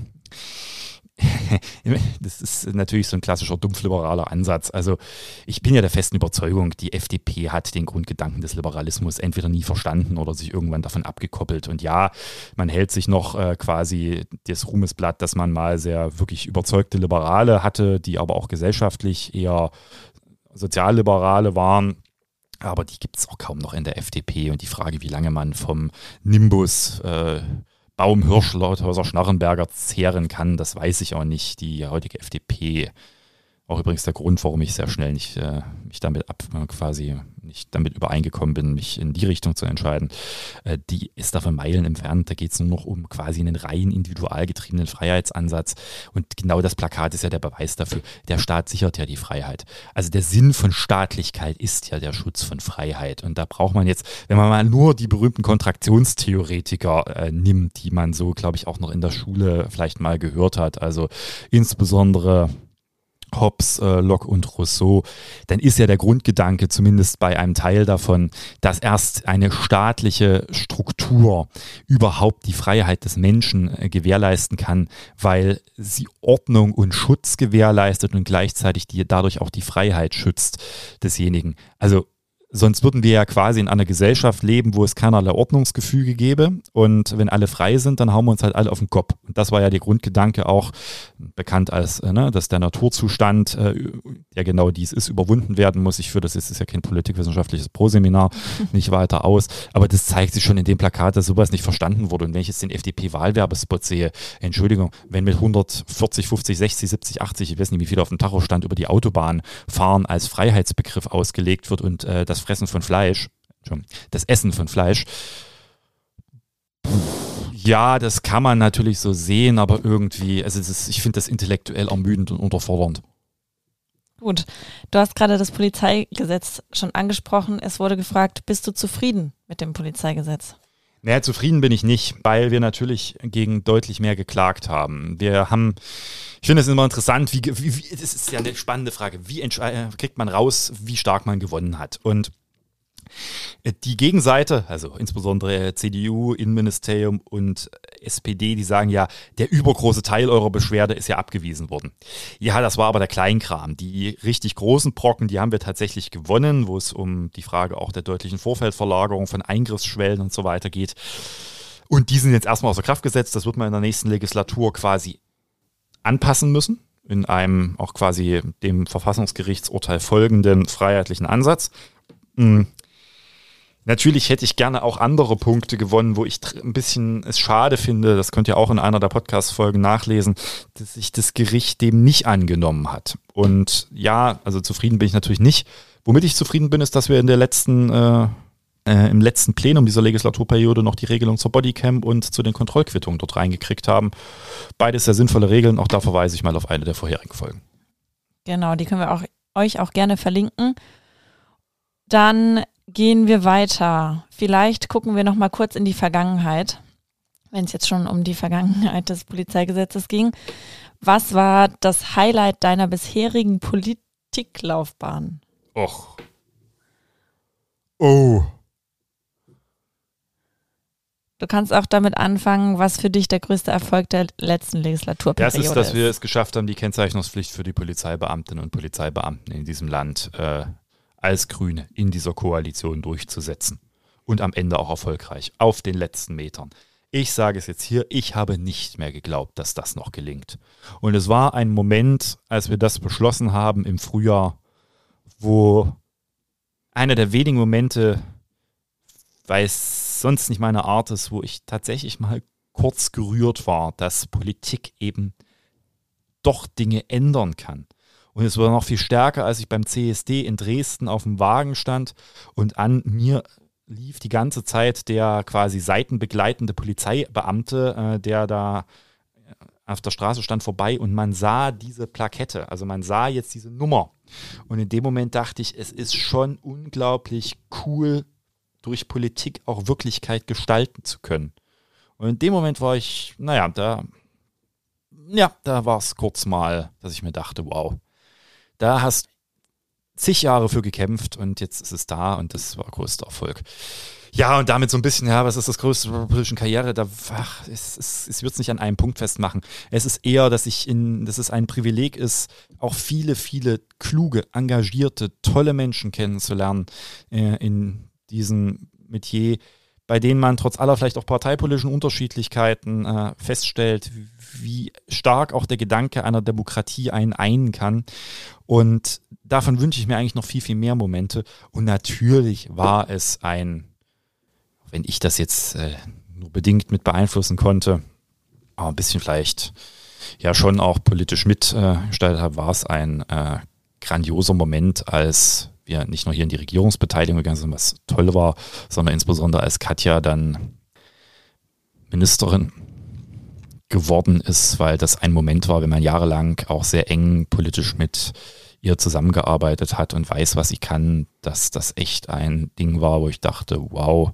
das ist natürlich so ein klassischer dumpfliberaler Ansatz. Also ich bin ja der festen Überzeugung, die FDP hat den Grundgedanken des Liberalismus entweder nie verstanden oder sich irgendwann davon abgekoppelt. Und ja, man hält sich noch quasi das Ruhmesblatt, dass man mal sehr wirklich überzeugte Liberale hatte, die aber auch gesellschaftlich eher Sozialliberale waren. Aber die gibt es auch kaum noch in der FDP. Und die Frage, wie lange man vom Nimbus Baum, Hirsch, Lauthauser, Schnarrenberger zehren kann, das weiß ich auch nicht. Die heutige FDP, auch übrigens der Grund, warum ich sehr schnell nicht damit übereingekommen bin, mich in die Richtung zu entscheiden, die ist davon Meilen entfernt. Da geht es nur noch um quasi einen rein individual getriebenen Freiheitsansatz. Und genau das Plakat ist ja der Beweis dafür. Der Staat sichert ja die Freiheit. Also der Sinn von Staatlichkeit ist ja der Schutz von Freiheit. Und da braucht man jetzt, wenn man mal nur die berühmten Kontraktionstheoretiker nimmt, die man so, glaube ich, auch noch in der Schule vielleicht mal gehört hat, also insbesondere Hobbes, Locke und Rousseau, dann ist ja der Grundgedanke, zumindest bei einem Teil davon, dass erst eine staatliche Struktur überhaupt die Freiheit des Menschen gewährleisten kann, weil sie Ordnung und Schutz gewährleistet und gleichzeitig dadurch auch die Freiheit schützt desjenigen. Also sonst würden wir ja quasi in einer Gesellschaft leben, wo es keinerlei Ordnungsgefüge gäbe. Und wenn alle frei sind, dann hauen wir uns halt alle auf den Kopf. Und das war ja der Grundgedanke auch, bekannt als, dass der Naturzustand, der genau dies ist, überwunden werden muss. Ich führe das ist ja kein politikwissenschaftliches Proseminar, nicht weiter aus. Aber das zeigt sich schon in dem Plakat, dass sowas nicht verstanden wurde. Und wenn ich jetzt den FDP-Wahlwerbespot sehe, Entschuldigung, wenn mit 140, 50, 60, 70, 80, ich weiß nicht, wie viel auf dem Tacho stand, über die Autobahn fahren als Freiheitsbegriff ausgelegt wird und das Fressen von Fleisch, das Essen von Fleisch, ja, das kann man natürlich so sehen, aber irgendwie, also ich finde das intellektuell ermüdend und unterfordernd. Gut, du hast gerade das Polizeigesetz schon angesprochen. Es wurde gefragt, bist du zufrieden mit dem Polizeigesetz? Naja, zufrieden bin ich nicht, weil wir natürlich gegen deutlich mehr geklagt haben. Ich finde es immer interessant, das ist ja eine spannende Frage, wie kriegt man raus, wie stark man gewonnen hat? Und die Gegenseite, also insbesondere CDU, Innenministerium und SPD, die sagen ja, der übergroße Teil eurer Beschwerde ist ja abgewiesen worden. Ja, das war aber der Kleinkram. Die richtig großen Brocken, die haben wir tatsächlich gewonnen, wo es um die Frage auch der deutlichen Vorfeldverlagerung von Eingriffsschwellen und so weiter geht. Und die sind jetzt erstmal außer Kraft gesetzt. Das wird man in der nächsten Legislatur quasi anpassen müssen, in einem auch quasi dem Verfassungsgerichtsurteil folgenden freiheitlichen Ansatz. Natürlich hätte ich gerne auch andere Punkte gewonnen, wo ich ein bisschen es schade finde, das könnt ihr auch in einer der Podcast-Folgen nachlesen, dass sich das Gericht dem nicht angenommen hat. Und ja, also zufrieden bin ich natürlich nicht. Womit ich zufrieden bin, ist, dass wir im letzten Plenum dieser Legislaturperiode noch die Regelung zur Bodycam und zu den Kontrollquittungen dort reingekriegt haben. Beides sehr sinnvolle Regeln, auch da verweise ich mal auf eine der vorherigen Folgen. Genau, die können wir euch auch gerne verlinken. Dann gehen wir weiter. Vielleicht gucken wir noch mal kurz in die Vergangenheit, wenn es jetzt schon um die Vergangenheit des Polizeigesetzes ging. Was war das Highlight deiner bisherigen Politiklaufbahn? Och. Oh. Du kannst auch damit anfangen, was für dich der größte Erfolg der letzten Legislaturperiode ist. Das ist, dass wir es geschafft haben, die Kennzeichnungspflicht für die Polizeibeamtinnen und Polizeibeamten in diesem Land als Grüne in dieser Koalition durchzusetzen. Und am Ende auch erfolgreich, auf den letzten Metern. Ich sage es jetzt hier, ich habe nicht mehr geglaubt, dass das noch gelingt. Und es war ein Moment, als wir das beschlossen haben im Frühjahr, wo einer der wenigen Momente, weil es sonst nicht meine Art ist, wo ich tatsächlich mal kurz gerührt war, dass Politik eben doch Dinge ändern kann. Und es war noch viel stärker, als ich beim CSD in Dresden auf dem Wagen stand und an mir lief die ganze Zeit der quasi seitenbegleitende Polizeibeamte, der da auf der Straße stand, vorbei und man sah diese Plakette, also man sah jetzt diese Nummer. Und in dem Moment dachte ich, es ist schon unglaublich cool, durch Politik auch Wirklichkeit gestalten zu können. Und in dem Moment war ich, da war es kurz mal, dass ich mir dachte, wow, da hast du zig Jahre für gekämpft und jetzt ist es da und das war größter Erfolg. Ja, und damit so ein bisschen, was ist das Größte der politischen Karriere? Es wird es nicht an einem Punkt festmachen. Es ist eher, dass es ein Privileg ist, auch viele, viele kluge, engagierte, tolle Menschen kennenzulernen in diesem Metier, bei denen man trotz aller vielleicht auch parteipolitischen Unterschiedlichkeiten feststellt, wie stark auch der Gedanke einer Demokratie einen einen kann. Und davon wünsche ich mir eigentlich noch viel, viel mehr Momente. Und natürlich war es wenn ich das jetzt nur bedingt mit beeinflussen konnte, aber ein bisschen vielleicht ja schon auch politisch mitgestaltet habe, war es ein grandioser Moment, als wir nicht nur hier in die Regierungsbeteiligung gegangen sind, was toll war, sondern insbesondere als Katja dann Ministerin geworden ist, weil das ein Moment war, wenn man jahrelang auch sehr eng politisch mit ihr zusammengearbeitet hat und weiß, was sie kann, dass das echt ein Ding war, wo ich dachte, wow,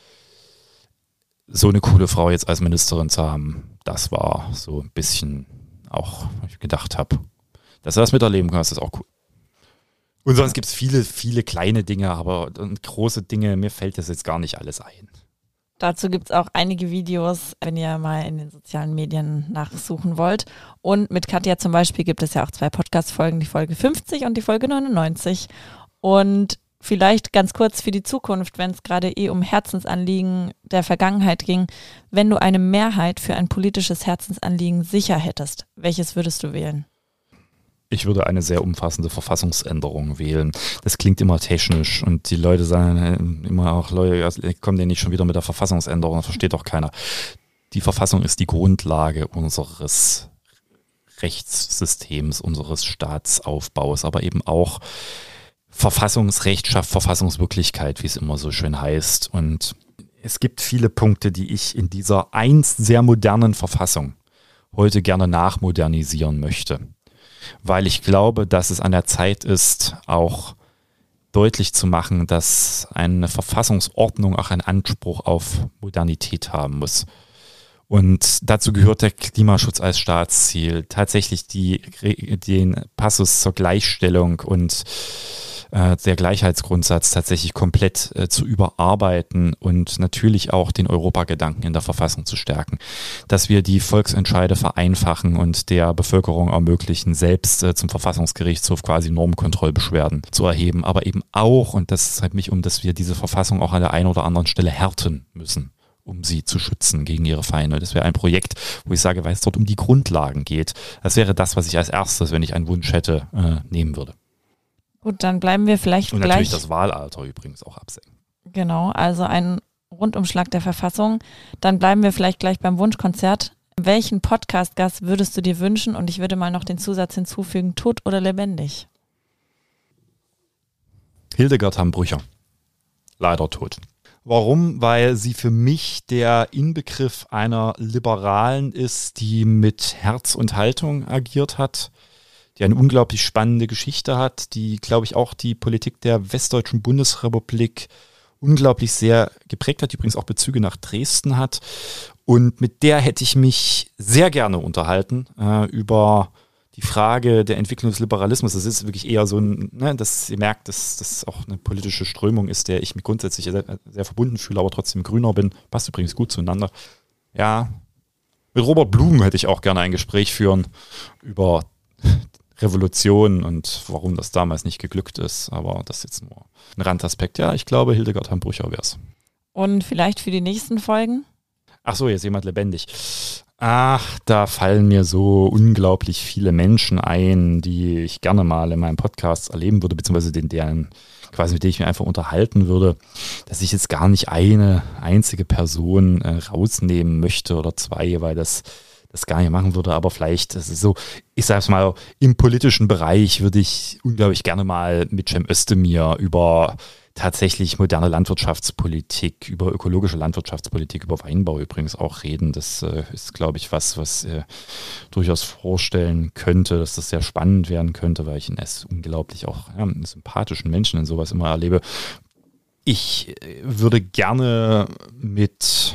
so eine coole Frau jetzt als Ministerin zu haben, das war so ein bisschen auch, wo ich gedacht habe, dass du das miterleben kannst, ist auch cool. Und sonst gibt es viele, viele kleine Dinge, aber große Dinge, mir fällt das jetzt gar nicht alles ein. Dazu gibt es auch einige Videos, wenn ihr mal in den sozialen Medien nachsuchen wollt. Und mit Katja zum Beispiel gibt es ja auch 2 Podcast-Folgen, die Folge 50 und die Folge 99. Und vielleicht ganz kurz für die Zukunft, wenn es gerade um Herzensanliegen der Vergangenheit ging, wenn du eine Mehrheit für ein politisches Herzensanliegen sicher hättest, welches würdest du wählen? Ich würde eine sehr umfassende Verfassungsänderung wählen. Das klingt immer technisch und die Leute sagen immer auch, Leute, kommen denn nicht schon wieder mit der Verfassungsänderung, das versteht doch keiner. Die Verfassung ist die Grundlage unseres Rechtssystems, unseres Staatsaufbaus, aber eben auch Verfassungsrecht schafft Verfassungswirklichkeit, wie es immer so schön heißt. Und es gibt viele Punkte, die ich in dieser einst sehr modernen Verfassung heute gerne nachmodernisieren möchte. Weil ich glaube, dass es an der Zeit ist, auch deutlich zu machen, dass eine Verfassungsordnung auch einen Anspruch auf Modernität haben muss. Und dazu gehört der Klimaschutz als Staatsziel, tatsächlich den Passus zur Gleichstellung und der Gleichheitsgrundsatz tatsächlich komplett zu überarbeiten und natürlich auch den Europagedanken in der Verfassung zu stärken. Dass wir die Volksentscheide vereinfachen und der Bevölkerung ermöglichen, selbst zum Verfassungsgerichtshof quasi Normkontrollbeschwerden zu erheben. Aber eben auch, und das treibt mich um, dass wir diese Verfassung auch an der einen oder anderen Stelle härten müssen, um sie zu schützen gegen ihre Feinde. Das wäre ein Projekt, wo ich sage, weil es dort um die Grundlagen geht. Das wäre das, was ich als erstes, wenn ich einen Wunsch hätte, nehmen würde. Gut, dann bleiben wir vielleicht und gleich. Und natürlich das Wahlalter übrigens auch absenken. Genau, also ein Rundumschlag der Verfassung. Dann bleiben wir vielleicht gleich beim Wunschkonzert. Welchen Podcast-Gast würdest du dir wünschen? Und ich würde mal noch den Zusatz hinzufügen, tot oder lebendig? Hildegard Hamm-Brücher. Leider tot. Warum? Weil sie für mich der Inbegriff einer Liberalen ist, die mit Herz und Haltung agiert hat, die eine unglaublich spannende Geschichte hat, die, glaube ich, auch die Politik der Westdeutschen Bundesrepublik unglaublich sehr geprägt hat, die übrigens auch Bezüge nach Dresden hat. Und mit der hätte ich mich sehr gerne unterhalten über die Frage der Entwicklung des Liberalismus. Das ist wirklich eher so ein, dass ihr merkt, dass das auch eine politische Strömung ist, der ich mich grundsätzlich sehr, sehr verbunden fühle, aber trotzdem Grüner bin. Passt übrigens gut zueinander. Ja, mit Robert Blum hätte ich auch gerne ein Gespräch führen über Revolution und warum das damals nicht geglückt ist. Aber das ist jetzt nur ein Randaspekt. Ja, ich glaube, Hildegard Hamm-Brücher wäre es. Und vielleicht für die nächsten Folgen? Ach so, jetzt jemand lebendig. Ach, da fallen mir so unglaublich viele Menschen ein, die ich gerne mal in meinem Podcast erleben würde, beziehungsweise mit denen ich mich einfach unterhalten würde, dass ich jetzt gar nicht eine einzige Person rausnehmen möchte oder zwei, weil das gar nicht machen würde, aber vielleicht, das ist so, ich sag's mal, im politischen Bereich würde ich unglaublich gerne mal mit Cem Özdemir über tatsächlich moderne Landwirtschaftspolitik, über ökologische Landwirtschaftspolitik, über Weinbau übrigens auch reden. Das ist, glaube ich, was durchaus vorstellen könnte, dass das sehr spannend werden könnte, weil ich ihn als unglaublich auch einen sympathischen Menschen in sowas immer erlebe. Ich würde gerne mit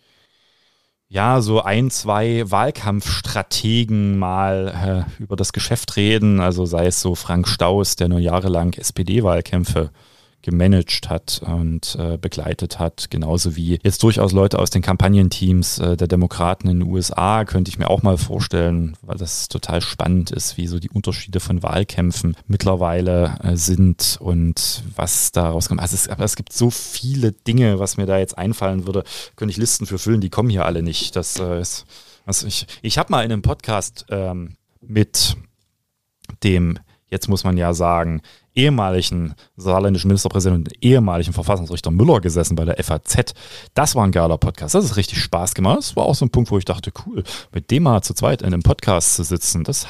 so 1, 2 Wahlkampfstrategen mal über das Geschäft reden, also sei es so Frank Staus, der nur jahrelang SPD-Wahlkämpfe gemanagt hat und begleitet hat, genauso wie jetzt durchaus Leute aus den Kampagnenteams der Demokraten in den USA, könnte ich mir auch mal vorstellen, weil das total spannend ist, wie so die Unterschiede von Wahlkämpfen mittlerweile sind und was da rauskommt. Also es gibt so viele Dinge, was mir da jetzt einfallen würde, könnte ich Listen für füllen, die kommen hier alle nicht. Das ist, also ich habe mal in einem Podcast mit dem, jetzt muss man ja sagen, ehemaligen saarländischen Ministerpräsidenten und ehemaligen Verfassungsrichter Müller gesessen bei der FAZ. Das war ein geiler Podcast. Das ist richtig Spaß gemacht. Das war auch so ein Punkt, wo ich dachte, cool, mit dem mal zu zweit in einem Podcast zu sitzen, das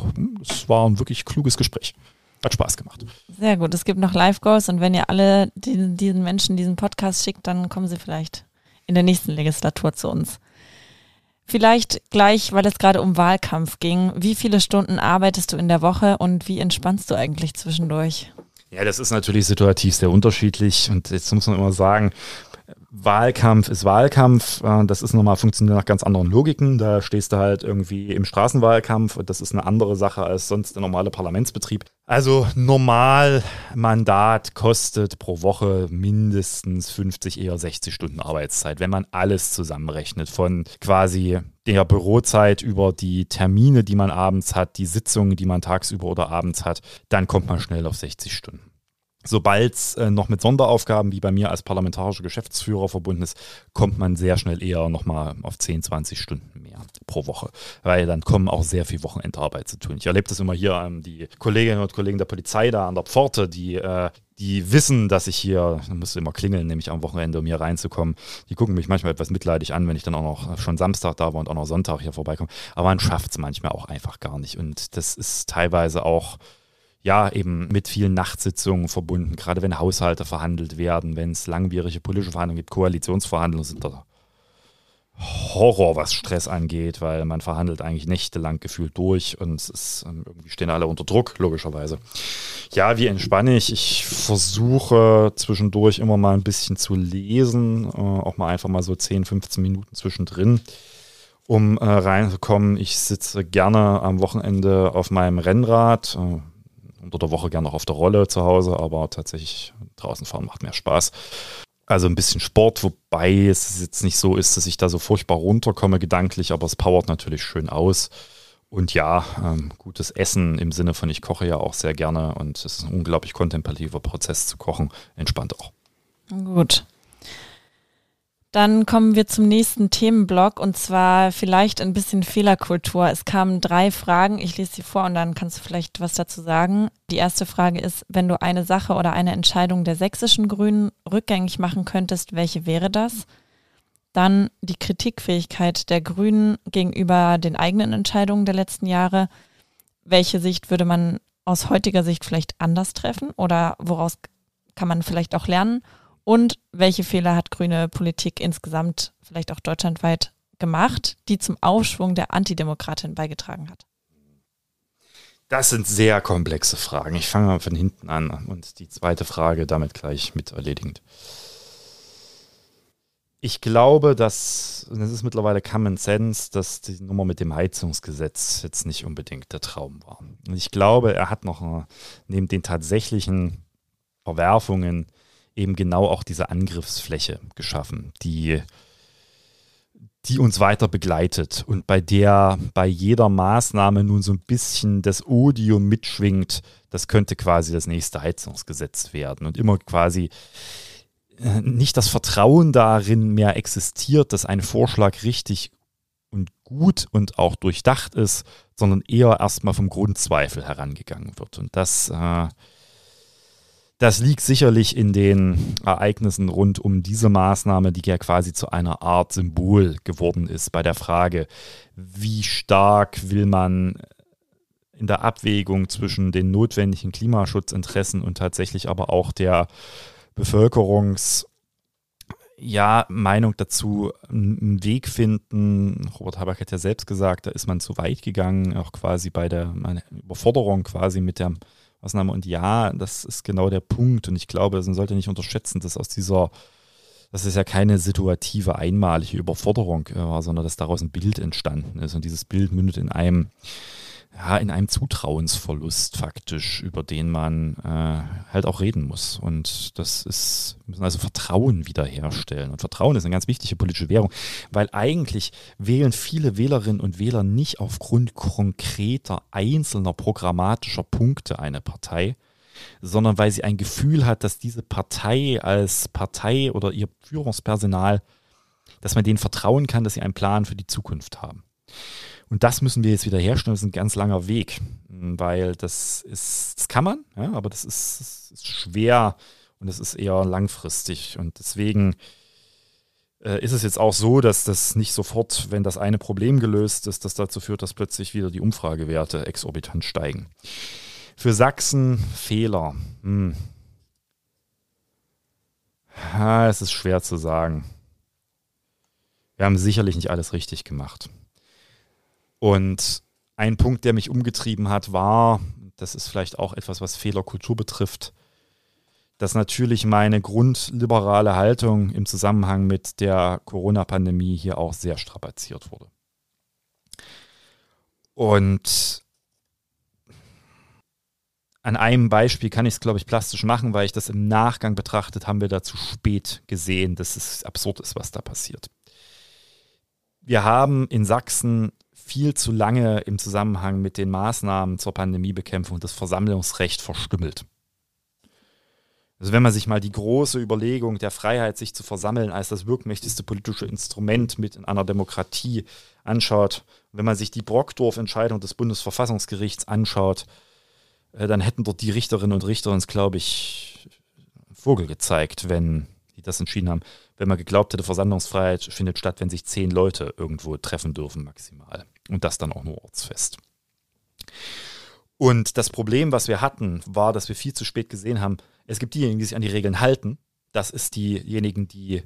war ein wirklich kluges Gespräch. Hat Spaß gemacht. Sehr gut. Es gibt noch Live-Goals und wenn ihr alle diesen Menschen diesen Podcast schickt, dann kommen sie vielleicht in der nächsten Legislatur zu uns. Vielleicht gleich, weil es gerade um Wahlkampf ging. Wie viele Stunden arbeitest du in der Woche und wie entspannst du eigentlich zwischendurch? Ja, das ist natürlich situativ sehr unterschiedlich und jetzt muss man immer sagen, Wahlkampf ist Wahlkampf, das ist nochmal, funktioniert nach ganz anderen Logiken, da stehst du halt irgendwie im Straßenwahlkampf und das ist eine andere Sache als sonst der normale Parlamentsbetrieb. Also normal Mandat kostet pro Woche mindestens 50, eher 60 Stunden Arbeitszeit, wenn man alles zusammenrechnet, von quasi der Bürozeit über die Termine, die man abends hat, die Sitzungen, die man tagsüber oder abends hat, dann kommt man schnell auf 60 Stunden. Sobald es noch mit Sonderaufgaben wie bei mir als parlamentarischer Geschäftsführer verbunden ist, kommt man sehr schnell eher nochmal auf 10, 20 Stunden mehr pro Woche, weil dann kommen auch sehr viel Wochenendarbeit zu tun. Ich erlebe das immer hier, die Kolleginnen und Kollegen der Polizei da an der Pforte, die wissen, dass ich hier, da musst du immer klingeln, nämlich am Wochenende, um hier reinzukommen. Die gucken mich manchmal etwas mitleidig an, wenn ich dann auch noch schon Samstag da war und auch noch Sonntag hier vorbeikomme. Aber man schafft es manchmal auch einfach gar nicht und das ist teilweise auch eben mit vielen Nachtsitzungen verbunden, gerade wenn Haushalte verhandelt werden, wenn es langwierige politische Verhandlungen gibt, Koalitionsverhandlungen sind da Horror, was Stress angeht, weil man verhandelt eigentlich nächtelang gefühlt durch und es ist, irgendwie stehen alle unter Druck, logischerweise. Ja, wie entspanne ich? Ich versuche zwischendurch immer mal ein bisschen zu lesen, auch mal einfach mal so 10, 15 Minuten zwischendrin, um reinzukommen. Ich sitze gerne am Wochenende auf meinem Rennrad, unter der Woche gerne auch auf der Rolle zu Hause, aber tatsächlich draußen fahren macht mehr Spaß. Also ein bisschen Sport, wobei es jetzt nicht so ist, dass ich da so furchtbar runterkomme gedanklich, aber es powert natürlich schön aus. Und gutes Essen im Sinne von, ich koche ja auch sehr gerne und es ist ein unglaublich kontemplativer Prozess zu kochen, entspannt auch. Gut. Dann kommen wir zum nächsten Themenblock und zwar vielleicht ein bisschen Fehlerkultur. Es kamen 3 Fragen, ich lese sie vor und dann kannst du vielleicht was dazu sagen. Die erste Frage ist, wenn du eine Sache oder eine Entscheidung der sächsischen Grünen rückgängig machen könntest, welche wäre das? Dann die Kritikfähigkeit der Grünen gegenüber den eigenen Entscheidungen der letzten Jahre. Welche Sicht würde man aus heutiger Sicht vielleicht anders treffen oder woraus kann man vielleicht auch lernen? Und welche Fehler hat grüne Politik insgesamt, vielleicht auch deutschlandweit, gemacht, die zum Aufschwung der Antidemokratin beigetragen hat? Das sind sehr komplexe Fragen. Ich fange mal von hinten an und die zweite Frage damit gleich mit erledigend. Ich glaube, das ist mittlerweile Common Sense, dass die Nummer mit dem Heizungsgesetz jetzt nicht unbedingt der Traum war. Und ich glaube, er hat noch neben den tatsächlichen Verwerfungen eben genau auch diese Angriffsfläche geschaffen, die uns weiter begleitet und bei der bei jeder Maßnahme nun so ein bisschen das Odium mitschwingt, das könnte quasi das nächste Heizungsgesetz werden und immer quasi nicht das Vertrauen darin mehr existiert, dass ein Vorschlag richtig und gut und auch durchdacht ist, sondern eher erstmal vom Grundzweifel herangegangen wird. Und das liegt sicherlich in den Ereignissen rund um diese Maßnahme, die ja quasi zu einer Art Symbol geworden ist bei der Frage, wie stark will man in der Abwägung zwischen den notwendigen Klimaschutzinteressen und tatsächlich aber auch der Meinung dazu einen Weg finden. Robert Habeck hat ja selbst gesagt, da ist man zu weit gegangen, auch quasi bei der Überforderung quasi mit der Maßnahme. Und ja, das ist genau der Punkt. Und ich glaube, man sollte nicht unterschätzen, dass das ist ja keine situative, einmalige Überforderung war, sondern dass daraus ein Bild entstanden ist. Und dieses Bild mündet in einem Zutrauensverlust faktisch, über den man halt auch reden muss. Und wir müssen also Vertrauen wiederherstellen. Und Vertrauen ist eine ganz wichtige politische Währung, weil eigentlich wählen viele Wählerinnen und Wähler nicht aufgrund konkreter, einzelner programmatischer Punkte eine Partei, sondern weil sie ein Gefühl hat, dass diese Partei als Partei oder ihr Führungspersonal, dass man denen vertrauen kann, dass sie einen Plan für die Zukunft haben. Und das müssen wir jetzt wieder herstellen. Das ist ein ganz langer Weg, weil das kann man, ja, aber das ist schwer und das ist eher langfristig. Und deswegen ist es jetzt auch so, dass das nicht sofort, wenn das eine Problem gelöst ist, das dazu führt, dass plötzlich wieder die Umfragewerte exorbitant steigen. Für Sachsen Fehler. Es ist schwer zu sagen. Wir haben sicherlich nicht alles richtig gemacht. Und ein Punkt, der mich umgetrieben hat, war, das ist vielleicht auch etwas, was Fehlerkultur betrifft, dass natürlich meine grundliberale Haltung im Zusammenhang mit der Corona-Pandemie hier auch sehr strapaziert wurde. Und an einem Beispiel kann ich es, glaube ich, plastisch machen, weil ich das im Nachgang betrachtet, haben wir da zu spät gesehen, dass es absurd ist, was da passiert. Wir haben in Sachsen viel zu lange im Zusammenhang mit den Maßnahmen zur Pandemiebekämpfung das Versammlungsrecht verstümmelt. Also wenn man sich mal die große Überlegung der Freiheit, sich zu versammeln, als das wirkmächtigste politische Instrument mit in einer Demokratie anschaut, wenn man sich die Brockdorff-Entscheidung des Bundesverfassungsgerichts anschaut, dann hätten dort die Richterinnen und Richter uns, glaube ich, einen Vogel gezeigt, wenn die das entschieden haben. Wenn man geglaubt hätte, Versammlungsfreiheit findet statt, wenn sich 10 Leute irgendwo treffen dürfen maximal. Und das dann auch nur ortsfest. Und das Problem, was wir hatten, war, dass wir viel zu spät gesehen haben, es gibt diejenigen, die sich an die Regeln halten. Das ist diejenigen, die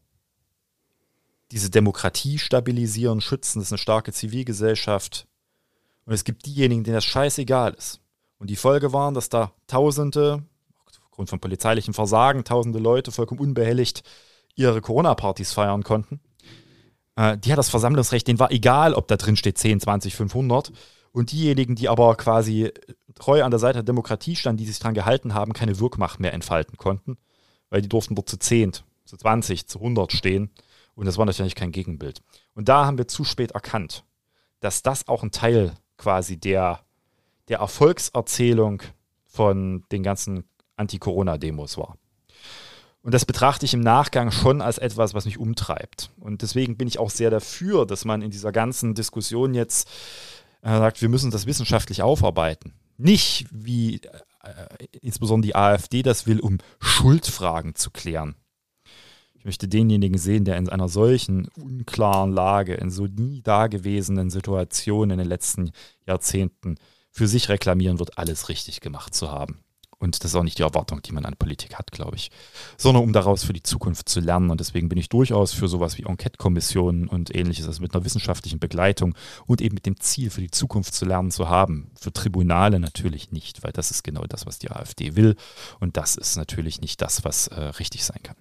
diese Demokratie stabilisieren, schützen. Das ist eine starke Zivilgesellschaft. Und es gibt diejenigen, denen das scheißegal ist. Und die Folge war, dass da Tausende, aufgrund von polizeilichem Versagen, Tausende Leute vollkommen unbehelligt ihre Corona-Partys feiern konnten. Die hat das Versammlungsrecht, denen war egal, ob da drin steht 10, 20, 500. Und diejenigen, die aber quasi treu an der Seite der Demokratie standen, die sich daran gehalten haben, keine Wirkmacht mehr entfalten konnten, weil die durften dort zu 10, zu 20, zu 100 stehen. Und das war natürlich kein Gegenbild. Und da haben wir zu spät erkannt, dass das auch ein Teil quasi der Erfolgserzählung von den ganzen Anti-Corona-Demos war. Und das betrachte ich im Nachgang schon als etwas, was mich umtreibt. Und deswegen bin ich auch sehr dafür, dass man in dieser ganzen Diskussion jetzt sagt, wir müssen das wissenschaftlich aufarbeiten. Nicht, wie insbesondere die AfD das will, um Schuldfragen zu klären. Ich möchte denjenigen sehen, der in einer solchen unklaren Lage, in so nie dagewesenen Situationen in den letzten Jahrzehnten für sich reklamieren wird, alles richtig gemacht zu haben. Und das ist auch nicht die Erwartung, die man an Politik hat, glaube ich. Sondern um daraus für die Zukunft zu lernen. Und deswegen bin ich durchaus für sowas wie Enquete-Kommissionen und ähnliches, also mit einer wissenschaftlichen Begleitung und eben mit dem Ziel, für die Zukunft zu lernen zu haben. Für Tribunale natürlich nicht, weil das ist genau das, was die AfD will. Und das ist natürlich nicht das, was richtig sein kann.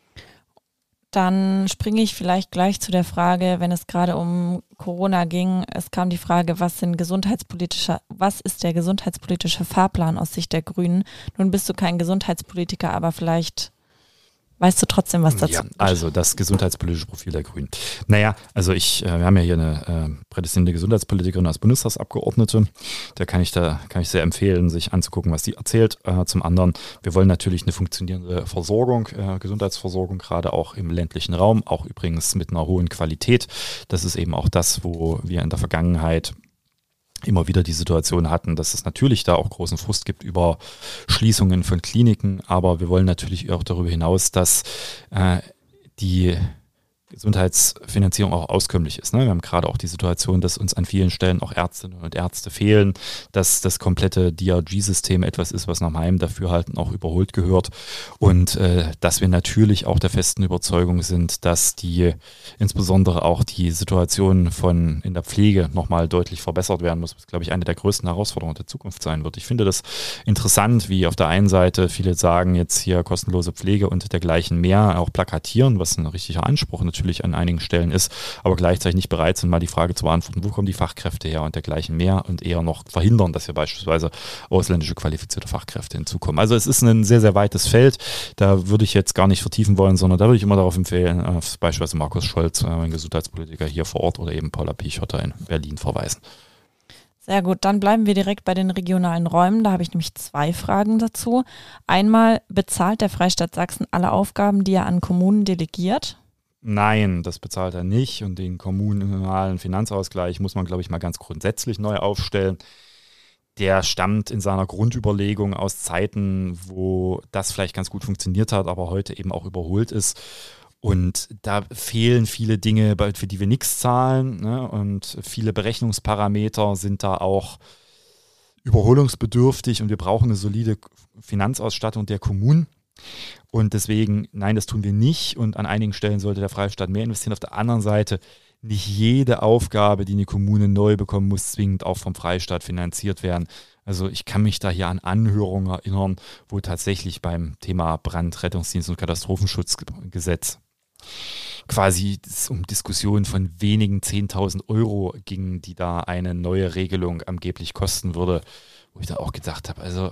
Dann springe ich vielleicht gleich zu der Frage, wenn es gerade um Corona ging. Es kam die Frage, was ist der gesundheitspolitische Fahrplan aus Sicht der Grünen? Nun bist du kein Gesundheitspolitiker, aber vielleicht Weißt du trotzdem was dazu? Ja, also das gesundheitspolitische Profil der Grünen. Naja, also wir haben ja hier eine prädestinierte Gesundheitspolitikerin als Bundestagsabgeordnete. Da kann ich sehr empfehlen, sich anzugucken, was sie erzählt. Zum anderen, wir wollen natürlich eine funktionierende Versorgung, Gesundheitsversorgung, gerade auch im ländlichen Raum, auch übrigens mit einer hohen Qualität. Das ist eben auch das, wo wir in der Vergangenheit immer wieder die Situation hatten, dass es natürlich da auch großen Frust gibt über Schließungen von Kliniken, aber wir wollen natürlich auch darüber hinaus, dass die Gesundheitsfinanzierung auch auskömmlich ist. Ne? Wir haben gerade auch die Situation, dass uns an vielen Stellen auch Ärztinnen und Ärzte fehlen, dass das komplette DRG-System etwas ist, was nach meinem Dafürhalten auch überholt gehört und dass wir natürlich auch der festen Überzeugung sind, dass insbesondere auch die Situation in der Pflege nochmal deutlich verbessert werden muss, was, glaube ich, eine der größten Herausforderungen der Zukunft sein wird. Ich finde das interessant, wie auf der einen Seite viele sagen, jetzt hier kostenlose Pflege und dergleichen mehr, auch plakatieren, was ein richtiger Anspruch natürlich an einigen Stellen ist, aber gleichzeitig nicht bereit sind, mal die Frage zu beantworten, wo kommen die Fachkräfte her und dergleichen mehr und eher noch verhindern, dass wir beispielsweise ausländische qualifizierte Fachkräfte hinzukommen. Also es ist ein sehr, sehr weites Feld. Da würde ich jetzt gar nicht vertiefen wollen, sondern da würde ich immer darauf empfehlen, auf beispielsweise Markus Scholz, ein Gesundheitspolitiker hier vor Ort oder eben Paula Pichotter in Berlin verweisen. Sehr gut, dann bleiben wir direkt bei den regionalen Räumen. Da habe ich nämlich 2 Fragen dazu. Einmal, bezahlt der Freistaat Sachsen alle Aufgaben, die er an Kommunen delegiert? Nein, das bezahlt er nicht und den kommunalen Finanzausgleich muss man, glaube ich, mal ganz grundsätzlich neu aufstellen. Der stammt in seiner Grundüberlegung aus Zeiten, wo das vielleicht ganz gut funktioniert hat, aber heute eben auch überholt ist. Und da fehlen viele Dinge, für die wir nichts zahlen, ne? Und viele Berechnungsparameter sind da auch überholungsbedürftig und wir brauchen eine solide Finanzausstattung der Kommunen. Und deswegen, nein, das tun wir nicht. Und an einigen Stellen sollte der Freistaat mehr investieren. Auf der anderen Seite, nicht jede Aufgabe, die eine Kommune neu bekommen muss, zwingend auch vom Freistaat finanziert werden. Also ich kann mich da hier an Anhörungen erinnern, wo tatsächlich beim Thema Brandrettungsdienst und Katastrophenschutzgesetz quasi um Diskussionen von wenigen 10.000 Euro ging, die da eine neue Regelung angeblich kosten würde. Wo ich da auch gedacht habe, also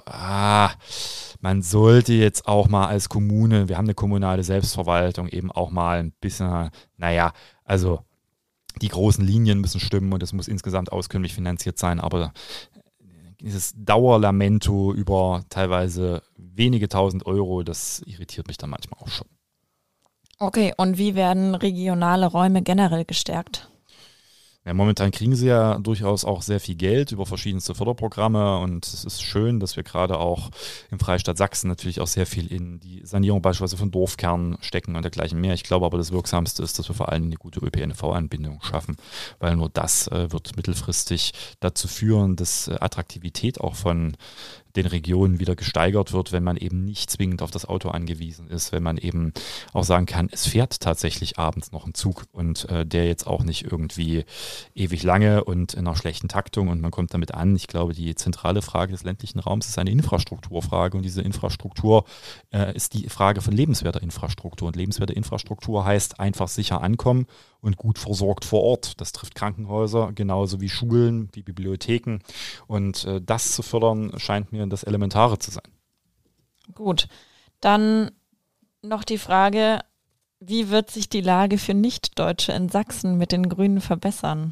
man sollte jetzt auch mal als Kommune, wir haben eine kommunale Selbstverwaltung, eben auch mal ein bisschen, also die großen Linien müssen stimmen und es muss insgesamt auskömmlich finanziert sein, aber dieses Dauerlamento über teilweise wenige tausend Euro, das irritiert mich dann manchmal auch schon. Okay, und wie werden regionale Räume generell gestärkt? Ja, momentan kriegen sie ja durchaus auch sehr viel Geld über verschiedenste Förderprogramme und es ist schön, dass wir gerade auch im Freistaat Sachsen natürlich auch sehr viel in die Sanierung beispielsweise von Dorfkernen stecken und dergleichen mehr. Ich glaube aber, das Wirksamste ist, dass wir vor allem eine gute ÖPNV-Anbindung schaffen, weil nur das wird mittelfristig dazu führen, dass Attraktivität auch von den Regionen wieder gesteigert wird, wenn man eben nicht zwingend auf das Auto angewiesen ist, wenn man eben auch sagen kann, es fährt tatsächlich abends noch ein Zug und der jetzt auch nicht irgendwie ewig lange und in einer schlechten Taktung und man kommt damit an. Ich glaube, die zentrale Frage des ländlichen Raums ist eine Infrastrukturfrage und diese Infrastruktur ist die Frage von lebenswerter Infrastruktur und lebenswerte Infrastruktur heißt einfach sicher ankommen und gut versorgt vor Ort. Das trifft Krankenhäuser genauso wie Schulen, wie Bibliotheken und das zu fördern scheint mir das Elementare zu sein. Gut, dann noch die Frage, wie wird sich die Lage für Nichtdeutsche in Sachsen mit den Grünen verbessern?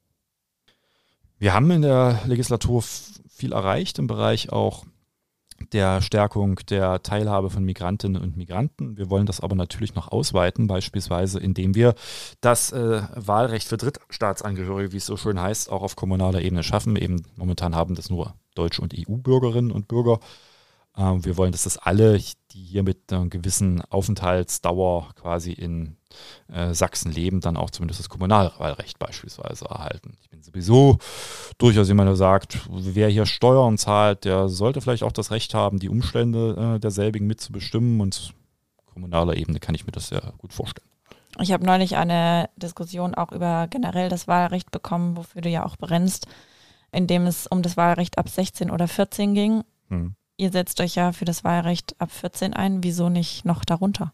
Wir haben in der Legislatur viel erreicht im Bereich auch der Stärkung der Teilhabe von Migrantinnen und Migranten. Wir wollen das aber natürlich noch ausweiten, beispielsweise indem wir das Wahlrecht für Drittstaatsangehörige, wie es so schön heißt, auch auf kommunaler Ebene schaffen. Eben momentan haben das nur deutsche und EU-Bürgerinnen und Bürger. Wir wollen, dass das alle, die hier mit einer gewissen Aufenthaltsdauer quasi in Sachsen leben, dann auch zumindest das Kommunalwahlrecht beispielsweise erhalten. Ich bin sowieso durchaus jemand, der sagt, wer hier Steuern zahlt, der sollte vielleicht auch das Recht haben, die Umstände derselbigen mitzubestimmen und auf kommunaler Ebene kann ich mir das sehr gut vorstellen. Ich habe neulich eine Diskussion auch über generell das Wahlrecht bekommen, wofür du ja auch brennst, indem es um das Wahlrecht ab 16 oder 14 ging. Ihr setzt euch ja für das Wahlrecht ab 14 ein. Wieso nicht noch darunter?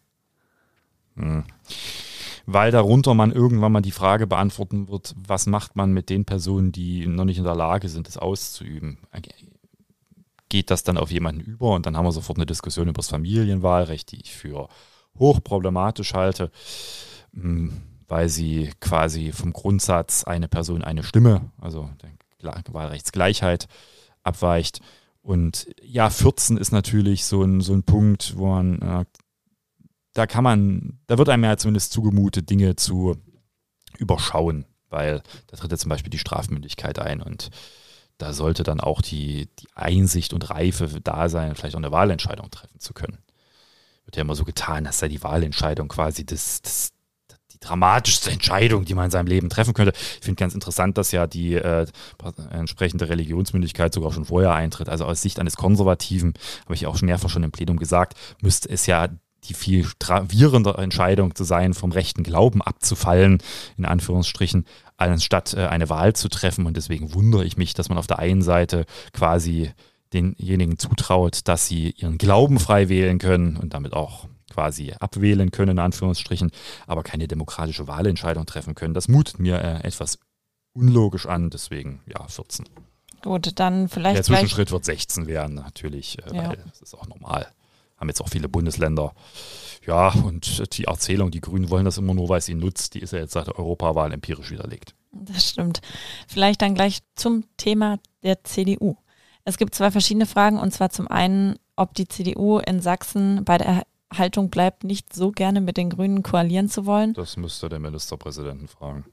Weil darunter man irgendwann mal die Frage beantworten wird, was macht man mit den Personen, die noch nicht in der Lage sind, das auszuüben? Geht das dann auf jemanden über? Und dann haben wir sofort eine Diskussion über das Familienwahlrecht, die ich für hochproblematisch halte, weil sie quasi vom Grundsatz eine Person, eine Stimme, also der Wahlrechtsgleichheit abweicht. Und ja, 14 ist natürlich so ein Punkt, wo man, da wird einem ja zumindest zugemutet, Dinge zu überschauen, weil da tritt ja zum Beispiel die Strafmündigkeit ein und da sollte dann auch die Einsicht und Reife da sein, vielleicht auch eine Wahlentscheidung treffen zu können. Wird ja immer so getan, dass da die Wahlentscheidung quasi die dramatischste Entscheidung, die man in seinem Leben treffen könnte. Ich finde ganz interessant, dass ja die entsprechende Religionsmündigkeit sogar schon vorher eintritt. Also aus Sicht eines Konservativen, habe ich auch mehrfach schon im Plenum gesagt, müsste es ja die viel gravierende Entscheidung zu sein, vom rechten Glauben abzufallen, in Anführungsstrichen, anstatt eine Wahl zu treffen. Und deswegen wundere ich mich, dass man auf der einen Seite quasi denjenigen zutraut, dass sie ihren Glauben frei wählen können und damit auch quasi abwählen können, in Anführungsstrichen, aber keine demokratische Wahlentscheidung treffen können. Das mutet mir etwas unlogisch an, deswegen ja 14. Gut, dann vielleicht der Zwischenschritt wird 16 werden, natürlich, ja. Weil das ist auch normal. Haben jetzt auch viele Bundesländer. Ja, und die Erzählung, die Grünen wollen das immer nur, weil es ihnen nutzt, die ist ja jetzt seit der Europawahl empirisch widerlegt. Das stimmt. Vielleicht dann gleich zum Thema der CDU. Es gibt 2 verschiedene Fragen, und zwar zum einen, ob die CDU in Sachsen bei der Haltung bleibt, nicht so gerne mit den Grünen koalieren zu wollen. Das müsste der Ministerpräsidenten fragen.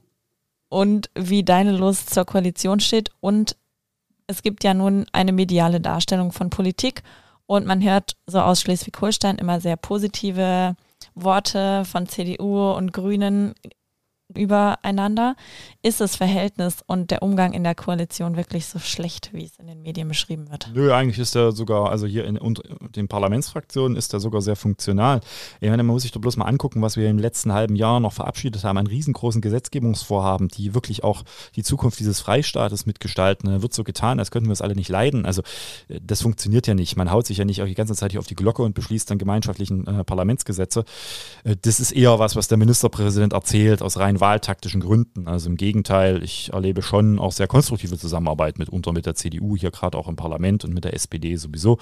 Und wie deine Lust zur Koalition steht. Und es gibt ja nun eine mediale Darstellung von Politik. Und man hört so aus Schleswig-Holstein immer sehr positive Worte von CDU und Grünen übereinander. Ist das Verhältnis und der Umgang in der Koalition wirklich so schlecht, wie es in den Medien beschrieben wird? Nö, eigentlich ist er sogar, also hier in den Parlamentsfraktionen ist er sogar sehr funktional. Ich meine, man muss sich doch bloß mal angucken, was wir im letzten halben Jahr noch verabschiedet haben, an riesengroßen Gesetzgebungsvorhaben, die wirklich auch die Zukunft dieses Freistaates mitgestalten. Da wird so getan, als könnten wir es alle nicht leiden. Also das funktioniert ja nicht. Man haut sich ja nicht auch die ganze Zeit hier auf die Glocke und beschließt dann gemeinschaftlichen Parlamentsgesetze. Das ist eher was der Ministerpräsident erzählt aus rein wahltaktischen Gründen. Also im Gegenteil, ich erlebe schon auch sehr konstruktive Zusammenarbeit mit der CDU, hier gerade auch im Parlament und mit der SPD sowieso.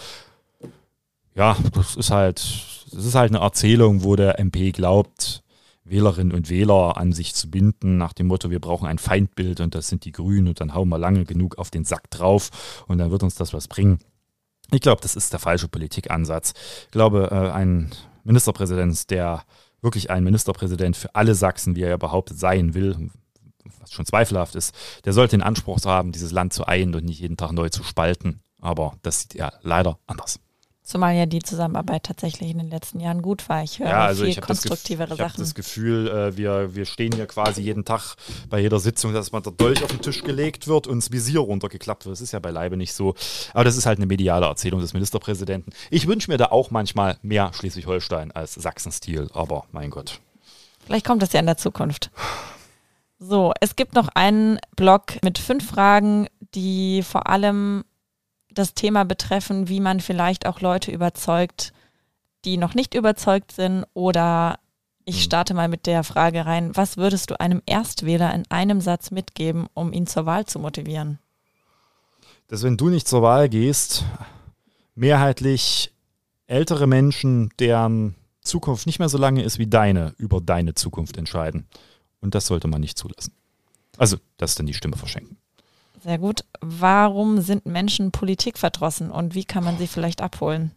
Ja, das ist halt eine Erzählung, wo der MP glaubt, Wählerinnen und Wähler an sich zu binden, nach dem Motto, wir brauchen ein Feindbild und das sind die Grünen und dann hauen wir lange genug auf den Sack drauf und dann wird uns das was bringen. Ich glaube, das ist der falsche Politikansatz. Ich glaube, ein Ministerpräsident, der wirklich ein Ministerpräsident für alle Sachsen, wie er ja behauptet sein will, was schon zweifelhaft ist, der sollte den Anspruch haben, dieses Land zu einen und nicht jeden Tag neu zu spalten. Aber das sieht er leider anders. Zumal ja die Zusammenarbeit tatsächlich in den letzten Jahren gut war. Ich höre viel konstruktivere Sachen. Ich habe das Gefühl, wir stehen hier quasi jeden Tag bei jeder Sitzung, dass mal der Dolch auf den Tisch gelegt wird und das Visier runtergeklappt wird. Das ist ja beileibe nicht so. Aber das ist halt eine mediale Erzählung des Ministerpräsidenten. Ich wünsche mir da auch manchmal mehr Schleswig-Holstein als Sachsen-Stil. Aber mein Gott. Vielleicht kommt das ja in der Zukunft. So, es gibt noch einen Block mit 5 Fragen, die vor allem das Thema betreffen, wie man vielleicht auch Leute überzeugt, die noch nicht überzeugt sind. Oder ich starte mal mit der Frage rein, was würdest du einem Erstwähler in einem Satz mitgeben, um ihn zur Wahl zu motivieren? Dass, wenn du nicht zur Wahl gehst, mehrheitlich ältere Menschen, deren Zukunft nicht mehr so lange ist wie deine, über deine Zukunft entscheiden. Und das sollte man nicht zulassen. Also, das dann die Stimme verschenken. Sehr gut. Warum sind Menschen politikverdrossen und wie kann man sie vielleicht abholen?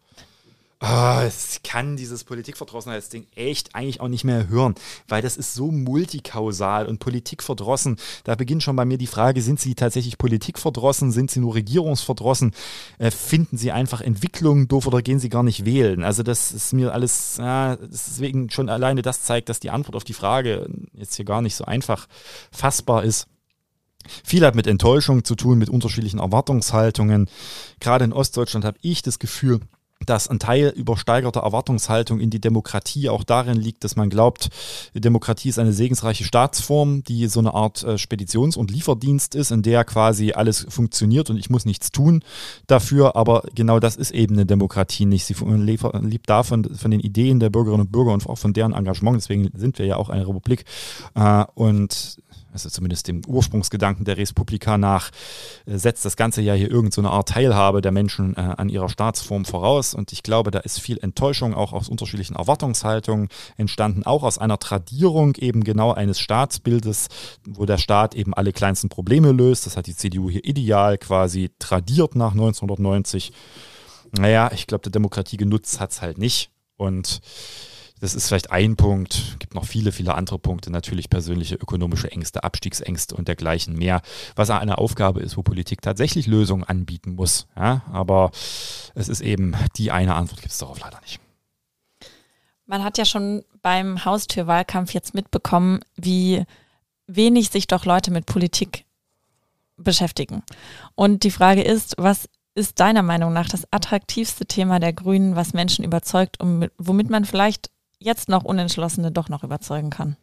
Ich kann dieses Politikverdrossenheitsding echt eigentlich auch nicht mehr hören, weil das ist so multikausal und politikverdrossen. Da beginnt schon bei mir die Frage, sind sie tatsächlich politikverdrossen, sind sie nur regierungsverdrossen, finden sie einfach Entwicklungen doof oder gehen sie gar nicht wählen? Also das ist mir alles, deswegen schon alleine das zeigt, dass die Antwort auf die Frage jetzt hier gar nicht so einfach fassbar ist. Viel hat mit Enttäuschung zu tun, mit unterschiedlichen Erwartungshaltungen. Gerade in Ostdeutschland habe ich das Gefühl, dass ein Teil übersteigerter Erwartungshaltung in die Demokratie auch darin liegt, dass man glaubt, die Demokratie ist eine segensreiche Staatsform, die so eine Art Speditions- und Lieferdienst ist, in der quasi alles funktioniert und ich muss nichts tun dafür, aber genau das ist eben eine Demokratie nicht. Sie lebt davon, von den Ideen der Bürgerinnen und Bürger und auch von deren Engagement, deswegen sind wir ja auch eine Republik und also zumindest dem Ursprungsgedanken der Respublika nach, setzt das Ganze ja hier irgend so eine Art Teilhabe der Menschen an ihrer Staatsform voraus. Und ich glaube, da ist viel Enttäuschung auch aus unterschiedlichen Erwartungshaltungen entstanden, auch aus einer Tradierung eben genau eines Staatsbildes, wo der Staat eben alle kleinsten Probleme löst. Das hat die CDU hier ideal quasi tradiert nach 1990. Naja, ich glaube, der Demokratie genutzt hat es halt nicht. Und das ist vielleicht ein Punkt. Es gibt noch viele, viele andere Punkte. Natürlich persönliche ökonomische Ängste, Abstiegsängste und dergleichen mehr. Was eine Aufgabe ist, wo Politik tatsächlich Lösungen anbieten muss. Ja, aber es ist eben die eine Antwort, gibt es darauf leider nicht. Man hat ja schon beim Haustürwahlkampf jetzt mitbekommen, wie wenig sich doch Leute mit Politik beschäftigen. Und die Frage ist, was ist deiner Meinung nach das attraktivste Thema der Grünen, was Menschen überzeugt, womit man vielleicht jetzt noch Unentschlossene doch noch überzeugen kann?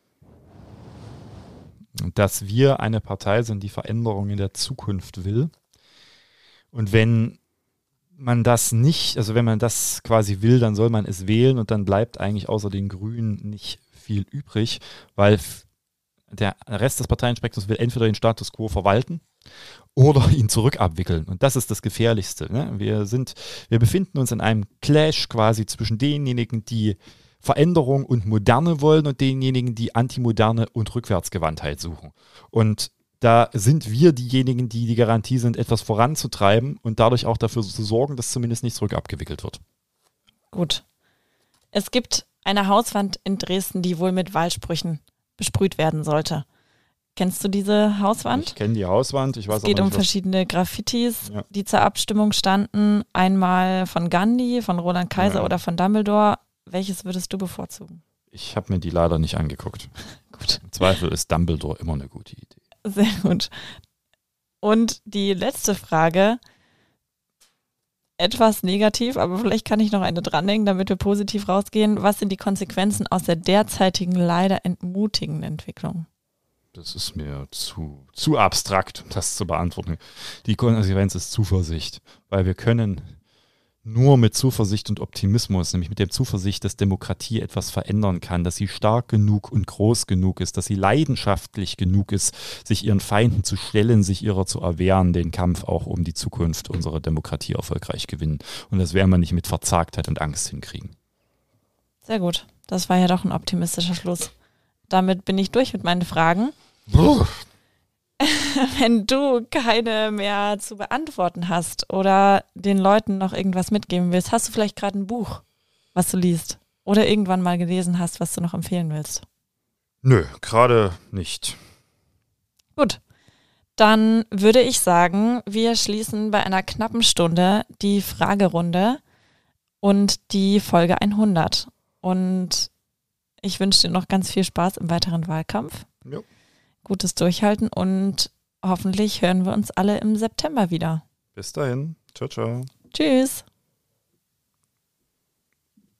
Dass wir eine Partei sind, die Veränderungen in der Zukunft will. Und wenn man das nicht, also wenn man das quasi will, dann soll man es wählen und dann bleibt eigentlich außer den Grünen nicht viel übrig, weil der Rest des Parteienspektrums will entweder den Status quo verwalten oder ihn zurückabwickeln. Und das ist das Gefährlichste. Ne? Wir befinden uns in einem Clash quasi zwischen denjenigen, die Veränderung und Moderne wollen und denjenigen, die Antimoderne und Rückwärtsgewandtheit suchen. Und da sind wir diejenigen, die die Garantie sind, etwas voranzutreiben und dadurch auch dafür zu sorgen, dass zumindest nicht zurückabgewickelt wird. Gut. Es gibt eine Hauswand in Dresden, die wohl mit Wahlsprüchen besprüht werden sollte. Kennst du diese Hauswand? Ich kenne die Hauswand. Ich weiß es geht aber nicht, um verschiedene Graffitis, Ja. die zur Abstimmung standen. Einmal von Gandhi, von Roland Kaiser oder von Dumbledore. Welches würdest du bevorzugen? Ich habe mir die leider nicht angeguckt. Gut. Im Zweifel ist Dumbledore immer eine gute Idee. Sehr gut. Und die letzte Frage, etwas negativ, aber vielleicht kann ich noch eine dranhängen, damit wir positiv rausgehen. Was sind die Konsequenzen aus der derzeitigen leider entmutigenden Entwicklung? Das ist mir zu abstrakt, um das zu beantworten. Die Konsequenz ist Zuversicht, weil wir können nur mit Zuversicht und Optimismus, nämlich mit der Zuversicht, dass Demokratie etwas verändern kann, dass sie stark genug und groß genug ist, dass sie leidenschaftlich genug ist, sich ihren Feinden zu stellen, sich ihrer zu erwehren, den Kampf auch um die Zukunft unserer Demokratie erfolgreich gewinnen. Und das werden wir nicht mit Verzagtheit und Angst hinkriegen. Sehr gut. Das war ja doch ein optimistischer Schluss. Damit bin ich durch mit meinen Fragen. Wenn du keine mehr zu beantworten hast oder den Leuten noch irgendwas mitgeben willst, hast du vielleicht gerade ein Buch, was du liest oder irgendwann mal gelesen hast, was du noch empfehlen willst? Nö, gerade nicht. Gut, dann würde ich sagen, wir schließen bei einer knappen Stunde die Fragerunde und die Folge 100. Und ich wünsche dir noch ganz viel Spaß im weiteren Wahlkampf. Ja. Gutes Durchhalten und hoffentlich hören wir uns alle im September wieder. Bis dahin. Ciao, ciao. Tschüss.